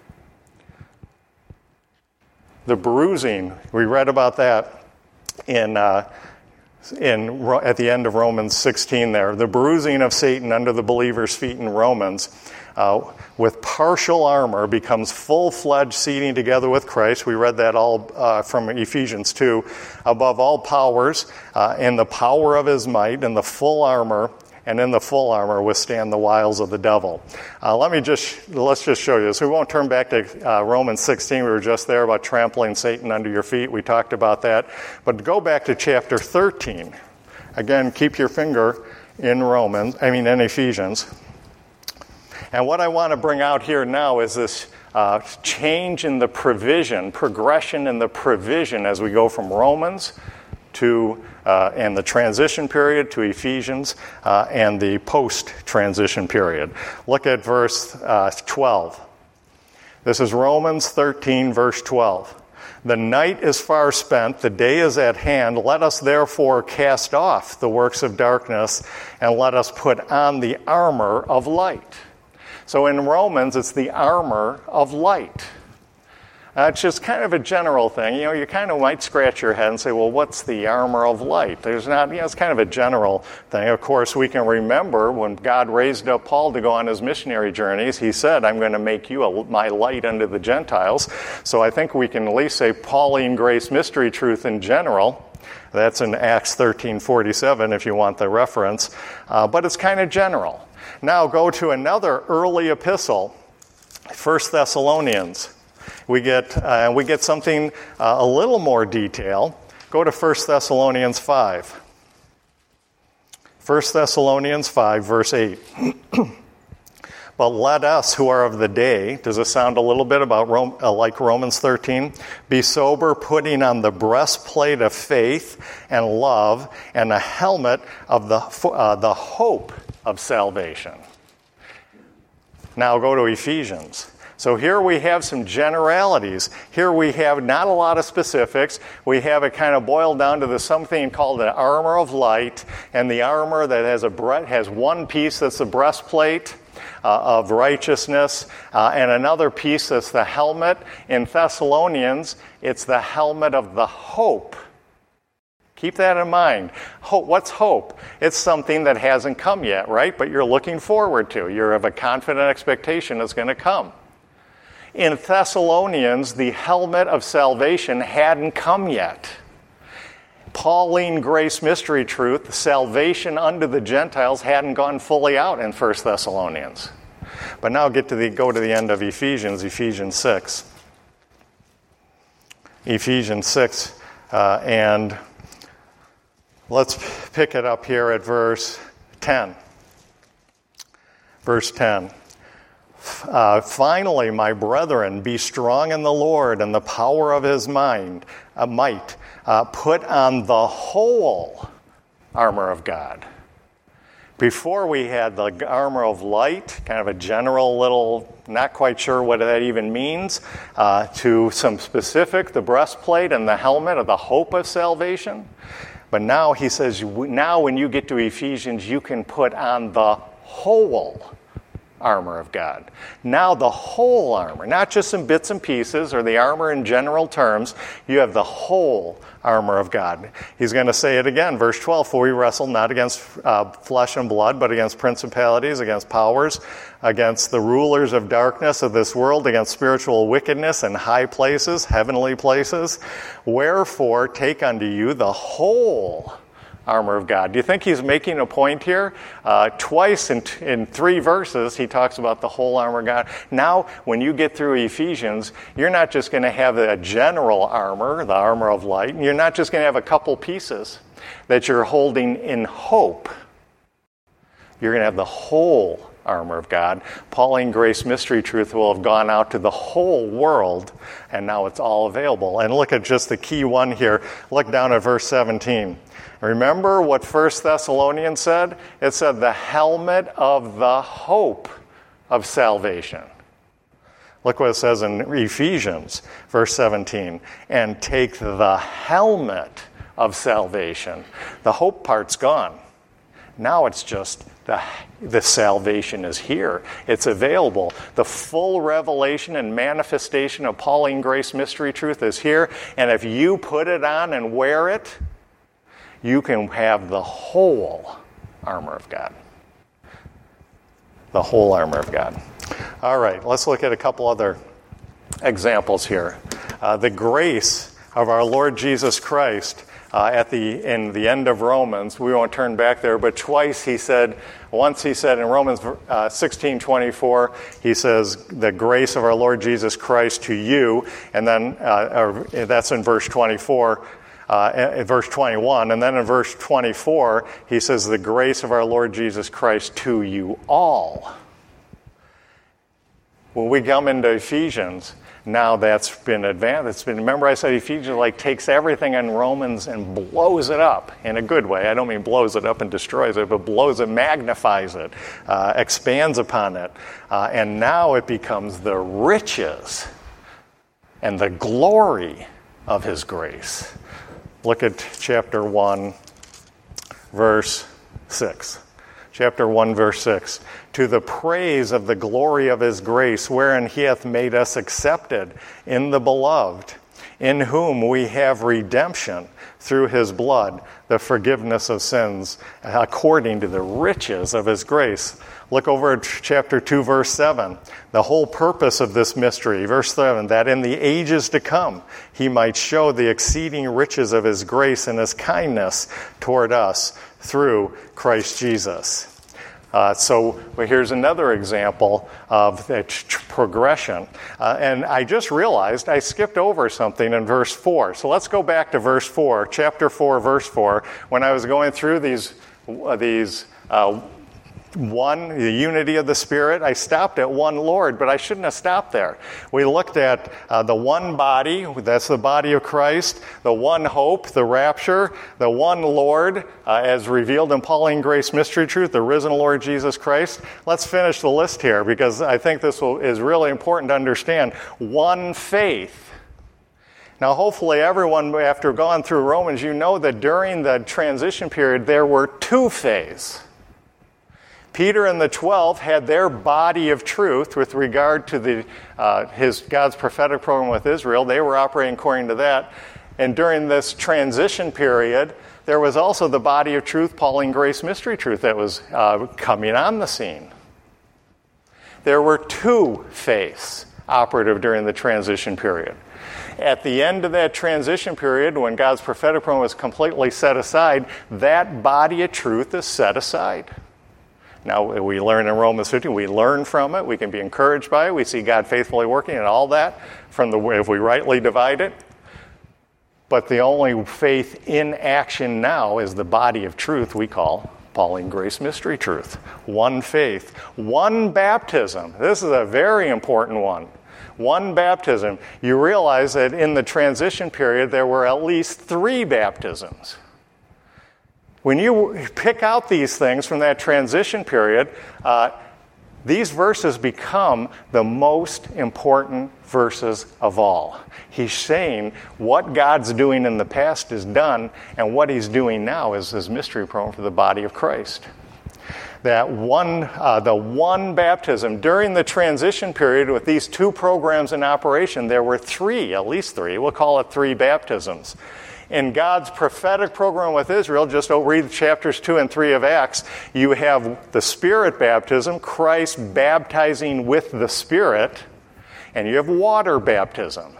The bruising, we read about that in uh, in at the end of Romans sixteen there. The bruising of Satan under the believer's feet in Romans, uh, with partial armor becomes full-fledged seating together with Christ. We read that all uh, from Ephesians two. Above all powers, uh, in the power of his might, and the full armor, and in the full armor withstand the wiles of the devil. Uh, let me just, let's just show you this. We won't turn back to uh, Romans sixteen. We were just there about trampling Satan under your feet. We talked about that. But go back to chapter thirteen. Again, keep your finger in Romans, I mean in Ephesians. And what I want to bring out here now is this uh, change in the provision, progression in the provision as we go from Romans to, uh, and the transition period to Ephesians uh, and the post-transition period. Look at verse uh, twelve. This is Romans thirteen, verse twelve. The night is far spent, the day is at hand. Let us therefore cast off the works of darkness and let us put on the armor of light. So in Romans, it's the armor of light. Uh, it's just kind of a general thing. You know, you kind of might scratch your head and say, well, what's the armor of light? There's not, you know, it's kind of a general thing. Of course, we can remember when God raised up Paul to go on his missionary journeys, he said, I'm going to make you a, my light unto the Gentiles. So I think we can at least say Pauline grace mystery truth in general. That's in Acts thirteen forty-seven if you want the reference. Uh, but it's kind of general. Now go to another early epistle, First Thessalonians. We get uh, we get something uh, a little more detail. Go to First Thessalonians five. First Thessalonians five, verse eight. But let us who are of the day, does it sound a little bit about Rome, uh, like Romans thirteen? Be sober, putting on the breastplate of faith and love, and a helmet of the uh, the hope of salvation. Now go to Ephesians. So here we have some generalities. Here we have not a lot of specifics. We have it kind of boiled down to the something called the armor of light, and the armor that has a bre- has one piece that's the breastplate uh, of righteousness, uh, and another piece that's the helmet. In Thessalonians, it's the helmet of the hope. Keep that in mind. Hope, what's hope? It's something that hasn't come yet, right? But you're looking forward to. You have a confident expectation it's going to come. In Thessalonians, the helmet of salvation hadn't come yet. Pauline grace mystery truth, salvation unto the Gentiles, hadn't gone fully out in First Thessalonians. But now get to the go to the end of Ephesians, Ephesians six. Ephesians six, uh, and let's pick it up here at verse ten. Verse ten. Uh, Finally, my brethren, be strong in the Lord and the power of his mind, uh, might. Uh, put on the whole armor of God. Before we had the armor of light, kind of a general little, not quite sure what that even means, uh, to some specific, the breastplate and the helmet of the hope of salvation. But now he says, now when you get to Ephesians, you can put on the whole armor of God. Now the whole armor, not just some bits and pieces or the armor in general terms, you have the whole armor of God. He's going to say it again, verse twelve, for we wrestle not against uh, flesh and blood, but against principalities, against powers, against the rulers of darkness of this world, against spiritual wickedness in high places, heavenly places. Wherefore, take unto you the whole armor of God. Do you think he's making a point here? Uh, twice in, t- in three verses, he talks about the whole armor of God. Now, when you get through Ephesians, you're not just going to have a general armor, the armor of light. You're not just going to have a couple pieces that you're holding in hope. You're going to have the whole armor of God. Pauline grace mystery truth will have gone out to the whole world, and now it's all available. And look at just the key one here. Look down at verse seventeen. Remember what First Thessalonians said? It said the helmet of the hope of salvation. Look what it says in Ephesians, verse seventeen. And take the helmet of salvation. The hope part's gone. Now it's just the, the salvation is here. It's available. The full revelation and manifestation of Pauline grace mystery truth is here. And if you put it on and wear it, you can have the whole armor of God. The whole armor of God. All right, let's look at a couple other examples here. Uh, the grace of our Lord Jesus Christ uh, at the in the end of Romans. We won't turn back there, but twice he said, once he said in Romans uh, sixteen twenty-four, he says, the grace of our Lord Jesus Christ to you, and then uh, or, that's in verse twenty-four. Uh, in verse twenty-one, and then in verse twenty-four, he says, the grace of our Lord Jesus Christ to you all. when we come into Ephesians, now that's been advanced. It's been, remember I said Ephesians like takes everything in Romans and blows it up in a good way. I don't mean blows it up and destroys it, but blows it, magnifies it, uh, expands upon it. Uh, and now it becomes the riches and the glory of his grace. Look at chapter one, verse six. Chapter one, verse six. To the praise of the glory of his grace, wherein he hath made us accepted in the beloved, in whom we have redemption through his blood, the forgiveness of sins, according to the riches of his grace. Look over at chapter two, verse seven. The whole purpose of this mystery, verse seven, that in the ages to come he might show the exceeding riches of his grace and his kindness toward us through Christ Jesus. Uh, so well, here's another example of the tr- progression. Uh, and I just realized I skipped over something in verse four. So let's go back to verse four, chapter four, verse four. When I was going through these, uh, these uh, one, the unity of the Spirit, I stopped at one Lord, but I shouldn't have stopped there. We looked at uh, the one body, that's the body of Christ, the one hope, the rapture, the one Lord, uh, as revealed in Pauline Grace Mystery Truth, the risen Lord Jesus Christ. Let's finish the list here, because I think this will, is really important to understand. One faith. Now, hopefully everyone, after going through Romans, you know that during the transition period, there were two faiths. Peter and the twelve had their body of truth with regard to the uh, his God's prophetic program with Israel. They were operating according to that. And during this transition period, there was also the body of truth, Pauline Grace Mystery Truth, that was uh, coming on the scene. There were two faiths operative during the transition period. At the end of that transition period, when God's prophetic program was completely set aside, that body of truth is set aside. Now, we learn in Romans fifteen, we learn from it, we can be encouraged by it, we see God faithfully working and all that, from the if we rightly divide it. But the only faith in action now is the body of truth we call Pauline Grace Mystery Truth. One faith, one baptism. This is a very important one. One baptism. You realize that in the transition period there were at least three baptisms. When you pick out these things from that transition period, uh, these verses become the most important verses of all. He's saying what God's doing in the past is done, and what he's doing now is his mystery program for the body of Christ. That one, uh, the one baptism during the transition period with these two programs in operation, there were three, at least three, we'll call it three baptisms. In God's prophetic program with Israel, just read chapters two and three of Acts, you have the Spirit baptism, Christ baptizing with the Spirit, and you have water baptism.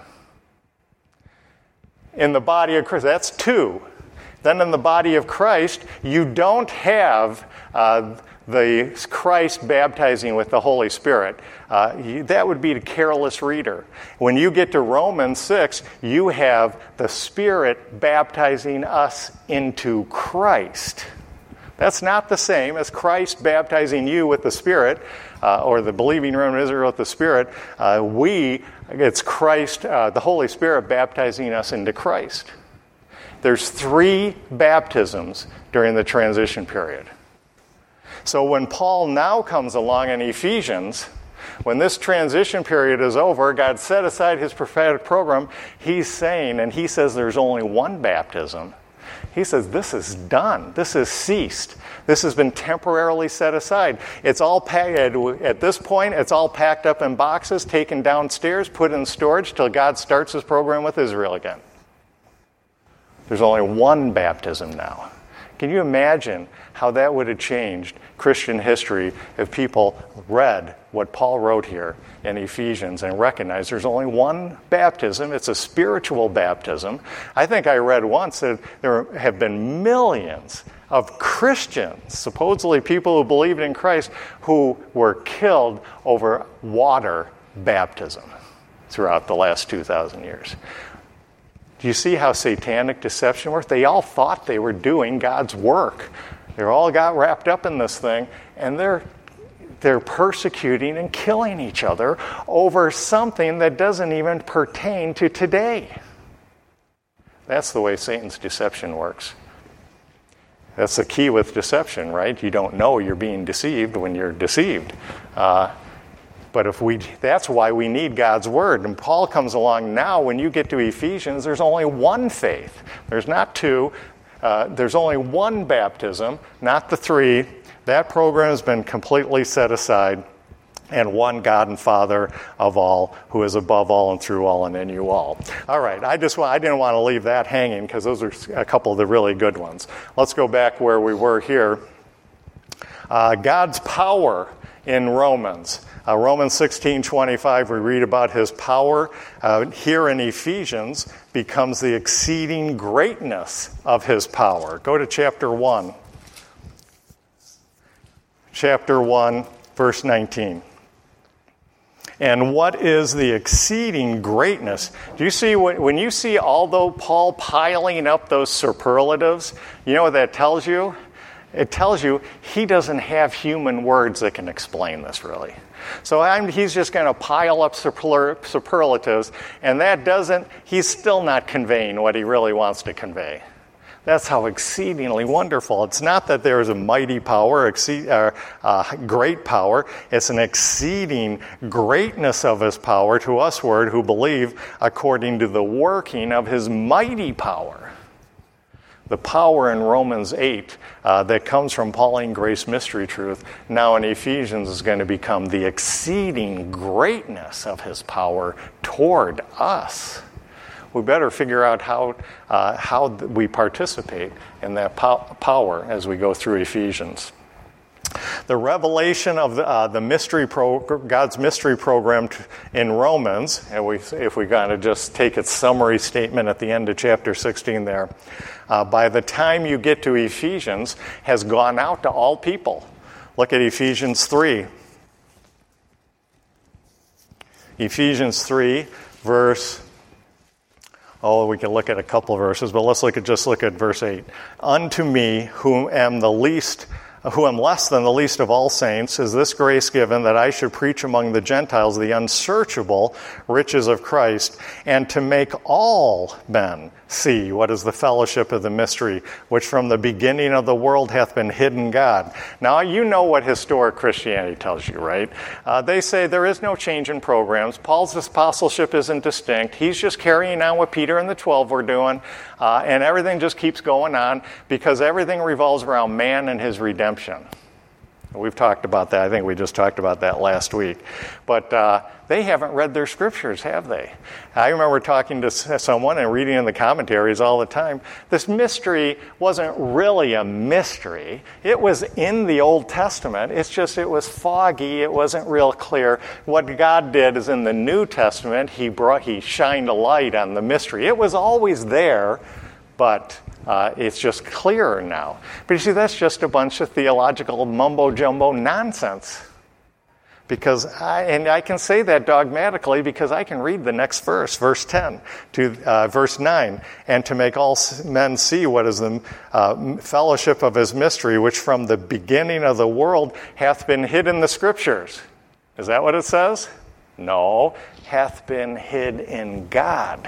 In the body of Christ, that's two. Then in the body of Christ, you don't have uh, the Christ baptizing with the Holy Spirit. Uh, you, that would be a careless reader. When you get to Romans six, you have the Spirit baptizing us into Christ. That's not the same as Christ baptizing you with the Spirit, uh, or the believing remnant of Israel with the Spirit. Uh, we, it's Christ, uh, the Holy Spirit baptizing us into Christ. There's three baptisms during the transition period. So when Paul now comes along in Ephesians, when this transition period is over, God set aside his prophetic program, he's saying, and he says there's only one baptism. He says this is done. This has ceased. This has been temporarily set aside. It's all packed, at this point, it's all packed up in boxes, taken downstairs, put in storage till God starts his program with Israel again. There's only one baptism now. Can you imagine how that would have changed Christian history if people read what Paul wrote here in Ephesians and recognized there's only one baptism? It's a spiritual baptism. I think I read once that there have been millions of Christians, supposedly people who believed in Christ, who were killed over water baptism throughout the last two thousand years. Do you see how satanic deception works? They all thought they were doing God's work. They all got wrapped up in this thing, and they're they're persecuting and killing each other over something that doesn't even pertain to today. That's the way Satan's deception works. That's the key with deception, right? You don't know you're being deceived when you're deceived. Uh, but if we, that's why we need God's word. And Paul comes along now. When you get to Ephesians, there's only one faith. There's not two. Uh, there's only one baptism, not the three. That program has been completely set aside. And one God and Father of all, who is above all and through all and in you all. All right, I just want, I didn't want to leave that hanging because those are a couple of the really good ones. Let's go back where we were here. Uh, God's power in Romans. Uh, Romans sixteen twenty-five, we read about his power. Uh, here in Ephesians becomes the exceeding greatness of his power. Go to chapter one. Chapter one, verse nineteen. And what is the exceeding greatness? Do you see, when you see although Paul piling up those superlatives, you know what that tells you? It tells you he doesn't have human words that can explain this, really. So I'm, he's just going to pile up super, superlatives, and that doesn't, he's still not conveying what he really wants to convey. That's how exceedingly wonderful. It's not that there is a mighty power, exceed, uh, uh, great power. It's an exceeding greatness of his power to usward who believe according to the working of his mighty power. The power in Romans eight uh, that comes from Pauline grace mystery truth now in Ephesians is going to become the exceeding greatness of his power toward us. We better figure out how uh, how we participate in that po- power as we go through Ephesians. The revelation of the, uh, the mystery pro- God's mystery program in Romans, and we, if we kind of just take its summary statement at the end of chapter sixteen there, uh, by the time you get to Ephesians, has gone out to all people. Look at Ephesians three. Ephesians three, verse. Oh, we can look at a couple of verses, but let's look at just look at verse eight. Unto me, who am the least, who am less than the least of all saints, is this grace given that I should preach among the Gentiles the unsearchable riches of Christ, and to make all men see what is the fellowship of the mystery, which from the beginning of the world hath been hidden God. Now, you know what historic Christianity tells you, right? Uh, they say there is no change in programs. Paul's apostleship isn't distinct. He's just carrying on what Peter and the twelve were doing, uh, and everything just keeps going on because everything revolves around man and his redemption. We've talked about that. I think we just talked about that last week. But uh, they haven't read their scriptures, have they? I remember talking to someone and reading in the commentaries all the time. This mystery wasn't really a mystery. It was in the Old Testament. It's just it was foggy. It wasn't real clear. What God did is in the New Testament, he brought, he shined a light on the mystery. It was always there, but Uh, it's just clearer now. But you see, that's just a bunch of theological mumbo-jumbo nonsense. Because I, and I can say that dogmatically because I can read the next verse, verse ten to uh, verse nine, and to make all men see what is the uh, fellowship of his mystery, which from the beginning of the world hath been hid in the scriptures. Is that what it says? No, hath been hid in God.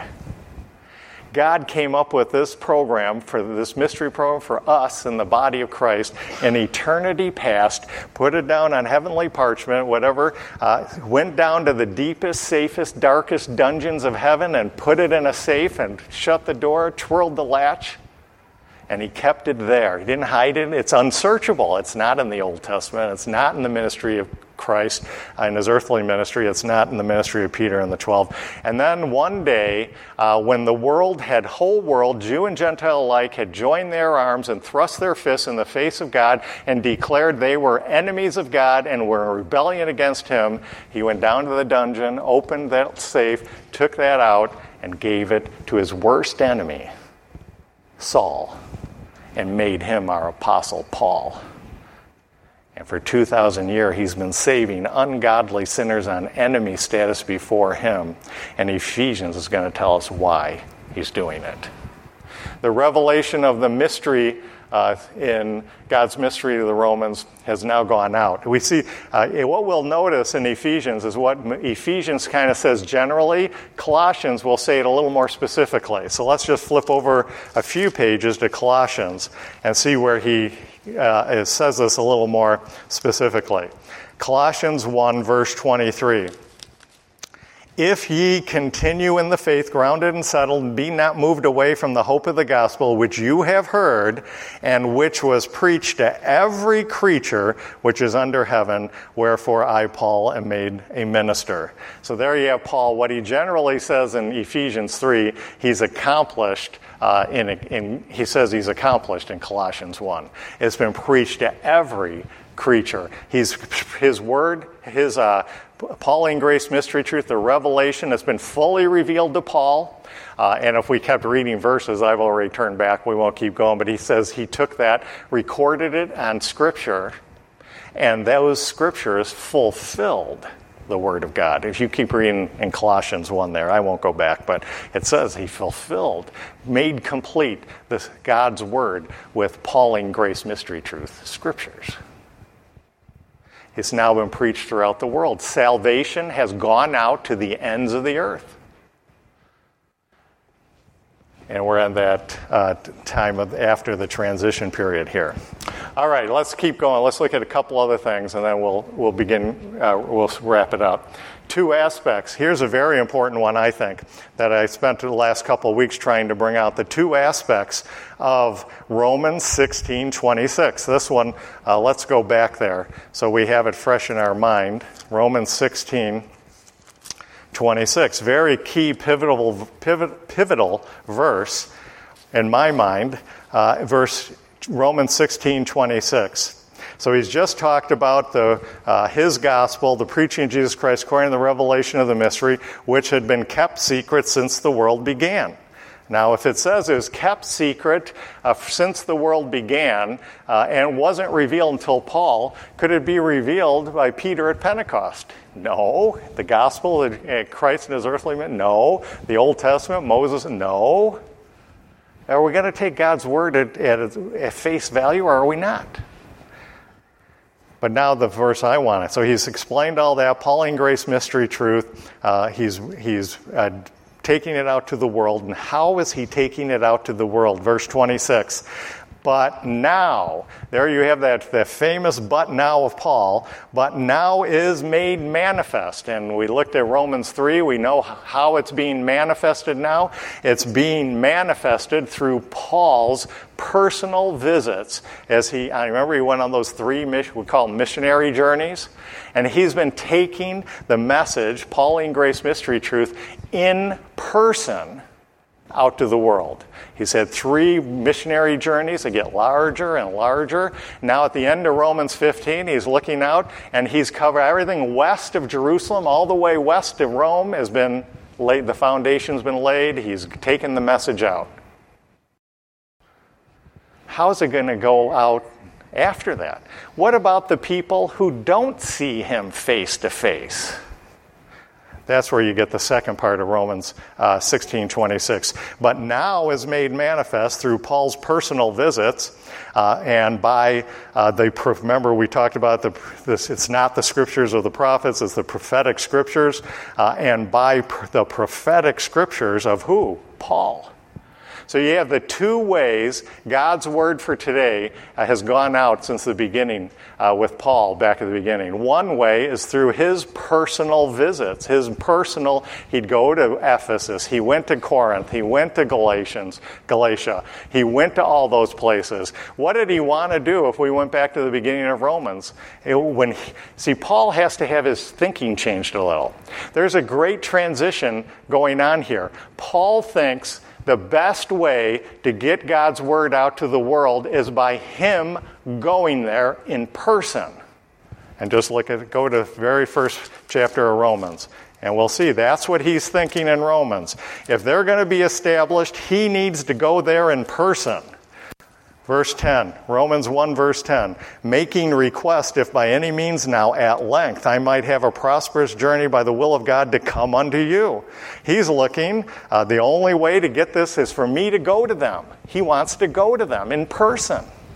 God came up with this program, for this mystery program for us in the body of Christ in eternity past, put it down on heavenly parchment, whatever, uh, went down to the deepest, safest, darkest dungeons of heaven and put it in a safe and shut the door, twirled the latch, and he kept it there. He didn't hide it. It's unsearchable. It's not in the Old Testament. It's not in the ministry of Christ in his earthly ministry. It's not in the ministry of Peter and the twelve. And then one day, uh, when the world had, whole world, Jew and Gentile alike, had joined their arms and thrust their fists in the face of God and declared they were enemies of God and were in rebellion against him, he went down to the dungeon, opened that safe, took that out, and gave it to his worst enemy, Saul, and made him our apostle Paul. And for two thousand years, he's been saving ungodly sinners on enemy status before him. And Ephesians is going to tell us why he's doing it. The revelation of the mystery uh, in God's mystery to the Romans has now gone out. We see, uh, what we'll notice in Ephesians is what Ephesians kind of says generally, Colossians will say it a little more specifically. So let's just flip over a few pages to Colossians and see where he uh, says this a little more specifically. Colossians one, verse twenty-three. If ye continue in the faith, grounded and settled, and be not moved away from the hope of the gospel, which you have heard, and which was preached to every creature which is under heaven, wherefore I, Paul, am made a minister. So there you have Paul. What he generally says in Ephesians three, he's accomplished, uh, in, in he says he's accomplished in Colossians one. It's been preached to every creature. He's, his word, his uh, Pauline grace, mystery, truth, the revelation has been fully revealed to Paul. Uh, and if we kept reading verses, I've already turned back. We won't keep going. But he says he took that, recorded it on Scripture, and those Scriptures fulfilled the Word of God. If you keep reading in Colossians one there, I won't go back, but it says he fulfilled, made complete this God's Word with Pauline grace, mystery, truth, Scriptures. It's now been preached throughout the world. Salvation has gone out to the ends of the earth. And we're in that uh, time of after the transition period here. All right, let's keep going. Let's look at a couple other things, and then we'll we'll begin. Uh, we'll wrap it up. Two aspects. Here's a very important one, I think, that I spent the last couple of weeks trying to bring out. The two aspects of Romans sixteen twenty-six. This one, uh, let's go back there so we have it fresh in our mind. Romans sixteen twenty-six. Very key, pivotal, pivot, pivotal verse in my mind. Uh, verse Romans sixteen twenty-six. So he's just talked about the uh, his gospel, the preaching of Jesus Christ according to the revelation of the mystery, which had been kept secret since the world began. Now, if it says it was kept secret uh, since the world began uh, and wasn't revealed until Paul, could it be revealed by Peter at Pentecost? No. The gospel of Christ and his earthly men? No. The Old Testament, Moses? No. Are we going to take God's word at, at, at face value, or are we not? But now the verse I wanted. So he's explained all that, Pauline grace, mystery, truth. Uh, he's he's uh, taking it out to the world. And how is he taking it out to the world? Verse twenty-six. But now, there you have that, that famous but now of Paul, but now is made manifest. And we looked at Romans three, we know how it's being manifested now. It's being manifested through Paul's personal visits. As he, I remember he went on those three, we call them missionary journeys, and he's been taking the message, Pauline grace, mystery, truth, in person out to the world. He's had three missionary journeys that get larger and larger. Now at the end of Romans fifteen, he's looking out and he's covered everything west of Jerusalem, all the way west of Rome has been laid, the foundation's been laid. He's taken the message out. How's it going to go out after that? What about the people who don't see him face to face? That's where you get the second part of Romans uh, sixteen twenty-six. But now is made manifest through Paul's personal visits, uh, and by uh, the remember we talked about the this. It's not the scriptures of the prophets; it's the prophetic scriptures, uh, and by pr- the prophetic scriptures of who? Paul. So you have the two ways God's word for today uh, has gone out since the beginning uh, with Paul back at the beginning. One way is through his personal visits. His personal, he'd go to Ephesus, he went to Corinth, he went to Galatians, Galatia, he went to all those places. What did he want to do if we went back to the beginning of Romans? It, when he, see, Paul has to have his thinking changed a little. There's a great transition going on here. Paul thinks the best way to get God's word out to the world is by him going there in person. And just look at go to the very first chapter of Romans, and we'll see that's what he's thinking in Romans. If they're going to be established, he needs to go there in person. Verse ten, Romans one, verse ten, making request, if by any means now at length I might have a prosperous journey by the will of God to come unto you. He's looking, uh, the only way to get this is for me to go to them. He wants to go to them in person.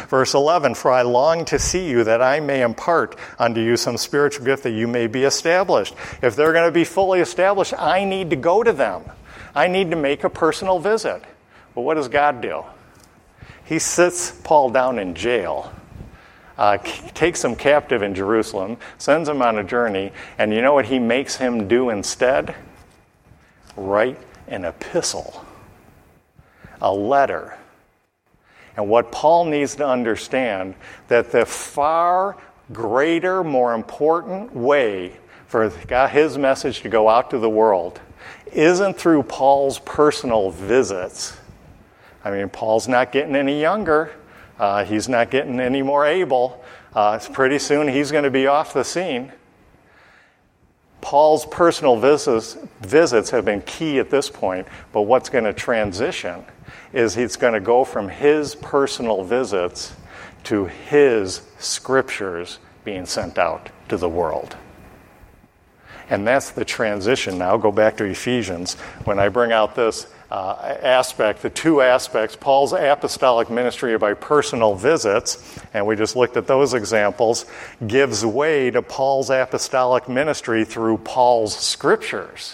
Verse eleven, for I long to see you that I may impart unto you some spiritual gift that you may be established. If they're going to be fully established, I need to go to them. I need to make a personal visit. But what does God do? He sits Paul down in jail, uh, takes him captive in Jerusalem, sends him on a journey, and you know what he makes him do instead? Write an epistle, a letter. And what Paul needs to understand, that the far greater, more important way for God, his message to go out to the world isn't through Paul's personal visits. I mean, Paul's not getting any younger. Uh, he's not getting any more able. Uh, pretty soon he's going to be off the scene. Paul's personal visits, visits have been key at this point, but what's going to transition is he's going to go from his personal visits to his scriptures being sent out to the world. And that's the transition now. Go back to Ephesians. When I bring out this uh, aspect, the two aspects, Paul's apostolic ministry by personal visits, and we just looked at those examples, gives way to Paul's apostolic ministry through Paul's scriptures.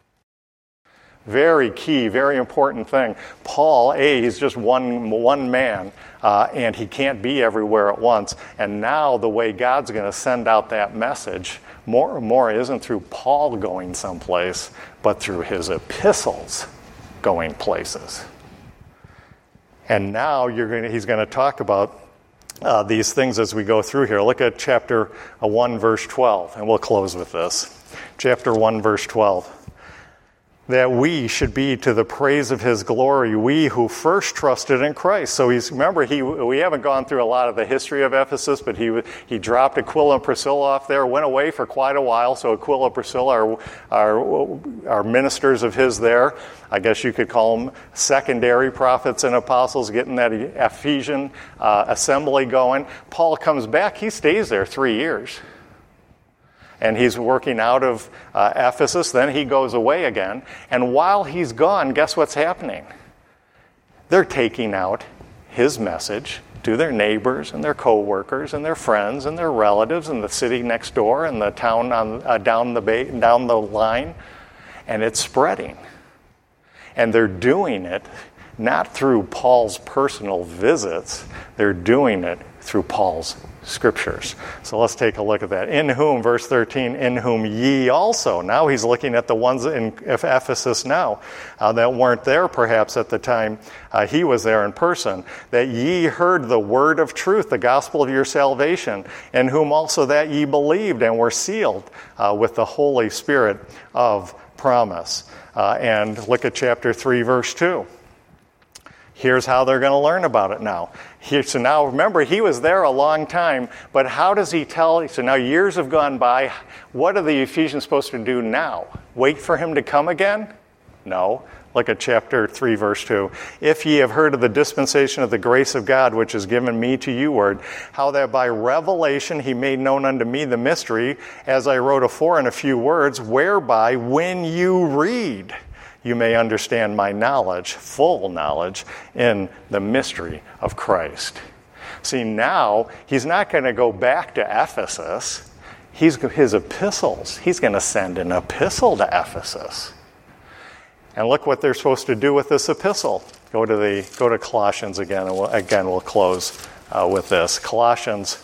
Very key, very important thing. Paul, A, he's just one, one man, uh, and he can't be everywhere at once. And now the way God's going to send out that message more and more isn't through Paul going someplace, but through his epistles going places. And now you're going to, he's going to talk about uh, these things as we go through here. Look at chapter one, verse twelve, and we'll close with this. Chapter one, verse twelve. That we should be to the praise of his glory, we who first trusted in Christ. So he's, remember, he, we haven't gone through a lot of the history of Ephesus, but he he dropped Aquila and Priscilla off there, went away for quite a while. So Aquila and Priscilla are, are, are ministers of his there. I guess you could call them secondary prophets and apostles, getting that Ephesian uh, assembly going. Paul comes back, he stays there three years. And he's working out of uh, Ephesus. Then he goes away again. And while he's gone, guess what's happening? They're taking out his message to their neighbors and their co-workers and their friends and their relatives in the city next door and the town on, uh, down the bay, down the line. And it's spreading. And they're doing it not through Paul's personal visits. They're doing it through Paul's scriptures. So let's take a look at that. In whom, verse thirteen, in whom ye also. Now he's looking at the ones in Ephesus now uh, that weren't there perhaps at the time uh, he was there in person. That ye heard the word of truth, the gospel of your salvation, in whom also that ye believed and were sealed uh, with the Holy Spirit of promise. Uh, and look at chapter three, verse two. Here's how they're going to learn about it now. Here, so now, remember, he was there a long time, but how does he tell? So now years have gone by. What are the Ephesians supposed to do now? Wait for him to come again? No. Look at chapter three, verse two. If ye have heard of the dispensation of the grace of God, which is given me to you ward, how that by revelation he made known unto me the mystery, as I wrote afore in a few words, whereby when you read, you may understand my knowledge, full knowledge, in the mystery of Christ. See, now, he's not going to go back to Ephesus. He's his epistles. He's going to send an epistle to Ephesus. And look what they're supposed to do with this epistle. Go to the go to Colossians again, and we'll, again, we'll close uh, with this. Colossians.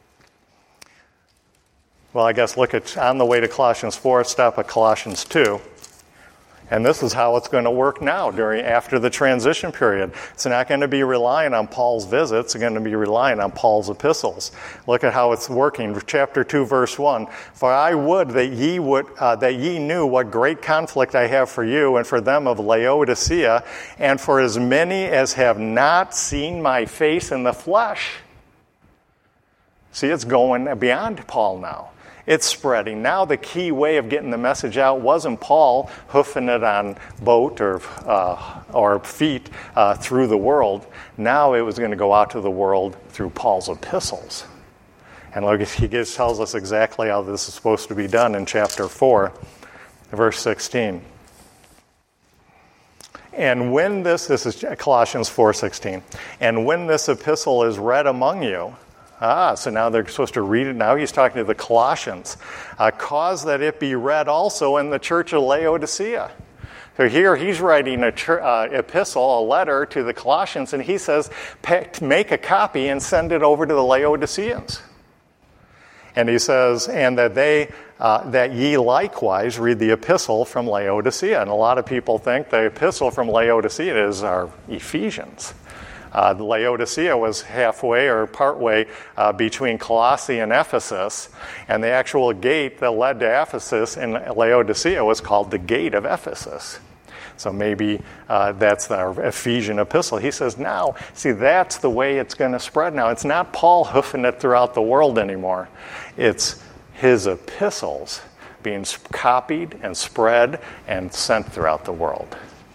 Well, I guess look at, on the way to Colossians four, stop at Colossians two. And this is how it's going to work now during after the transition period. It's not going to be relying on Paul's visits. It's going to be relying on Paul's epistles. Look at how it's working. Chapter two, verse one. For I would that ye would uh, that ye knew what great conflict I have for you and for them of Laodicea, and for as many as have not seen my face in the flesh. See, it's going beyond Paul now. It's spreading. Now the key way of getting the message out wasn't Paul hoofing it on boat or uh, or feet uh, through the world. Now it was going to go out to the world through Paul's epistles. And look, he gives, tells us exactly how this is supposed to be done in chapter four, verse sixteen. And when this, this is Colossians four sixteen, and when this epistle is read among you, ah, so now they're supposed to read it. Now he's talking to the Colossians. Uh, cause that it be read also in the church of Laodicea. So here he's writing a tr- uh, epistle, a letter to the Colossians, and he says, make a copy and send it over to the Laodiceans. And he says, and that they, uh, that ye likewise read the epistle from Laodicea. And a lot of people think the epistle from Laodicea is our Ephesians. Uh, the Laodicea was halfway or partway uh, between Colossae and Ephesus, and the actual gate that led to Ephesus in Laodicea was called the Gate of Ephesus. So maybe uh, that's the Ephesian epistle. He says, now, see, that's the way it's going to spread now. It's not Paul hoofing it throughout the world anymore. It's his epistles being copied and spread and sent throughout the world.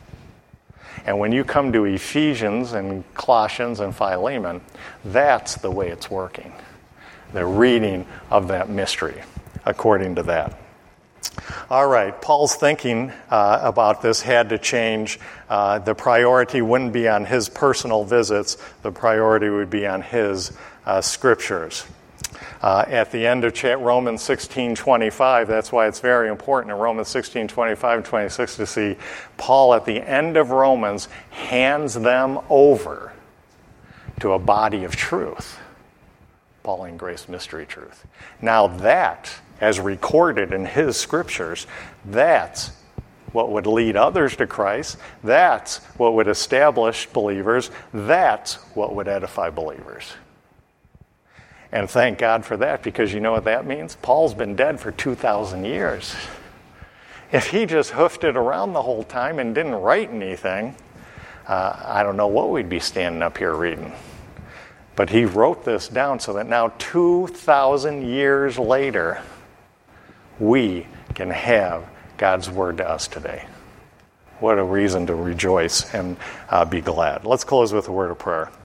And when you come to Ephesians and Colossians and Philemon, that's the way it's working. The reading of that mystery, according to that. All right, Paul's thinking uh, about this had to change. Uh, the priority wouldn't be on his personal visits. The priority would be on his uh, scriptures. Uh, at the end of Romans sixteen twenty-five, that's why it's very important in Romans sixteen twenty-five and twenty-six to see Paul at the end of Romans hands them over to a body of truth. Pauline grace mystery truth. Now that, as recorded in his scriptures, that's what would lead others to Christ. That's what would establish believers. That's what would edify believers. And thank God for that, because you know what that means? Paul's been dead for two thousand years. If he just hoofed it around the whole time and didn't write anything, uh, I don't know what we'd be standing up here reading. But he wrote this down so that now two thousand years later, we can have God's word to us today. What a reason to rejoice and uh, be glad. Let's close with a word of prayer.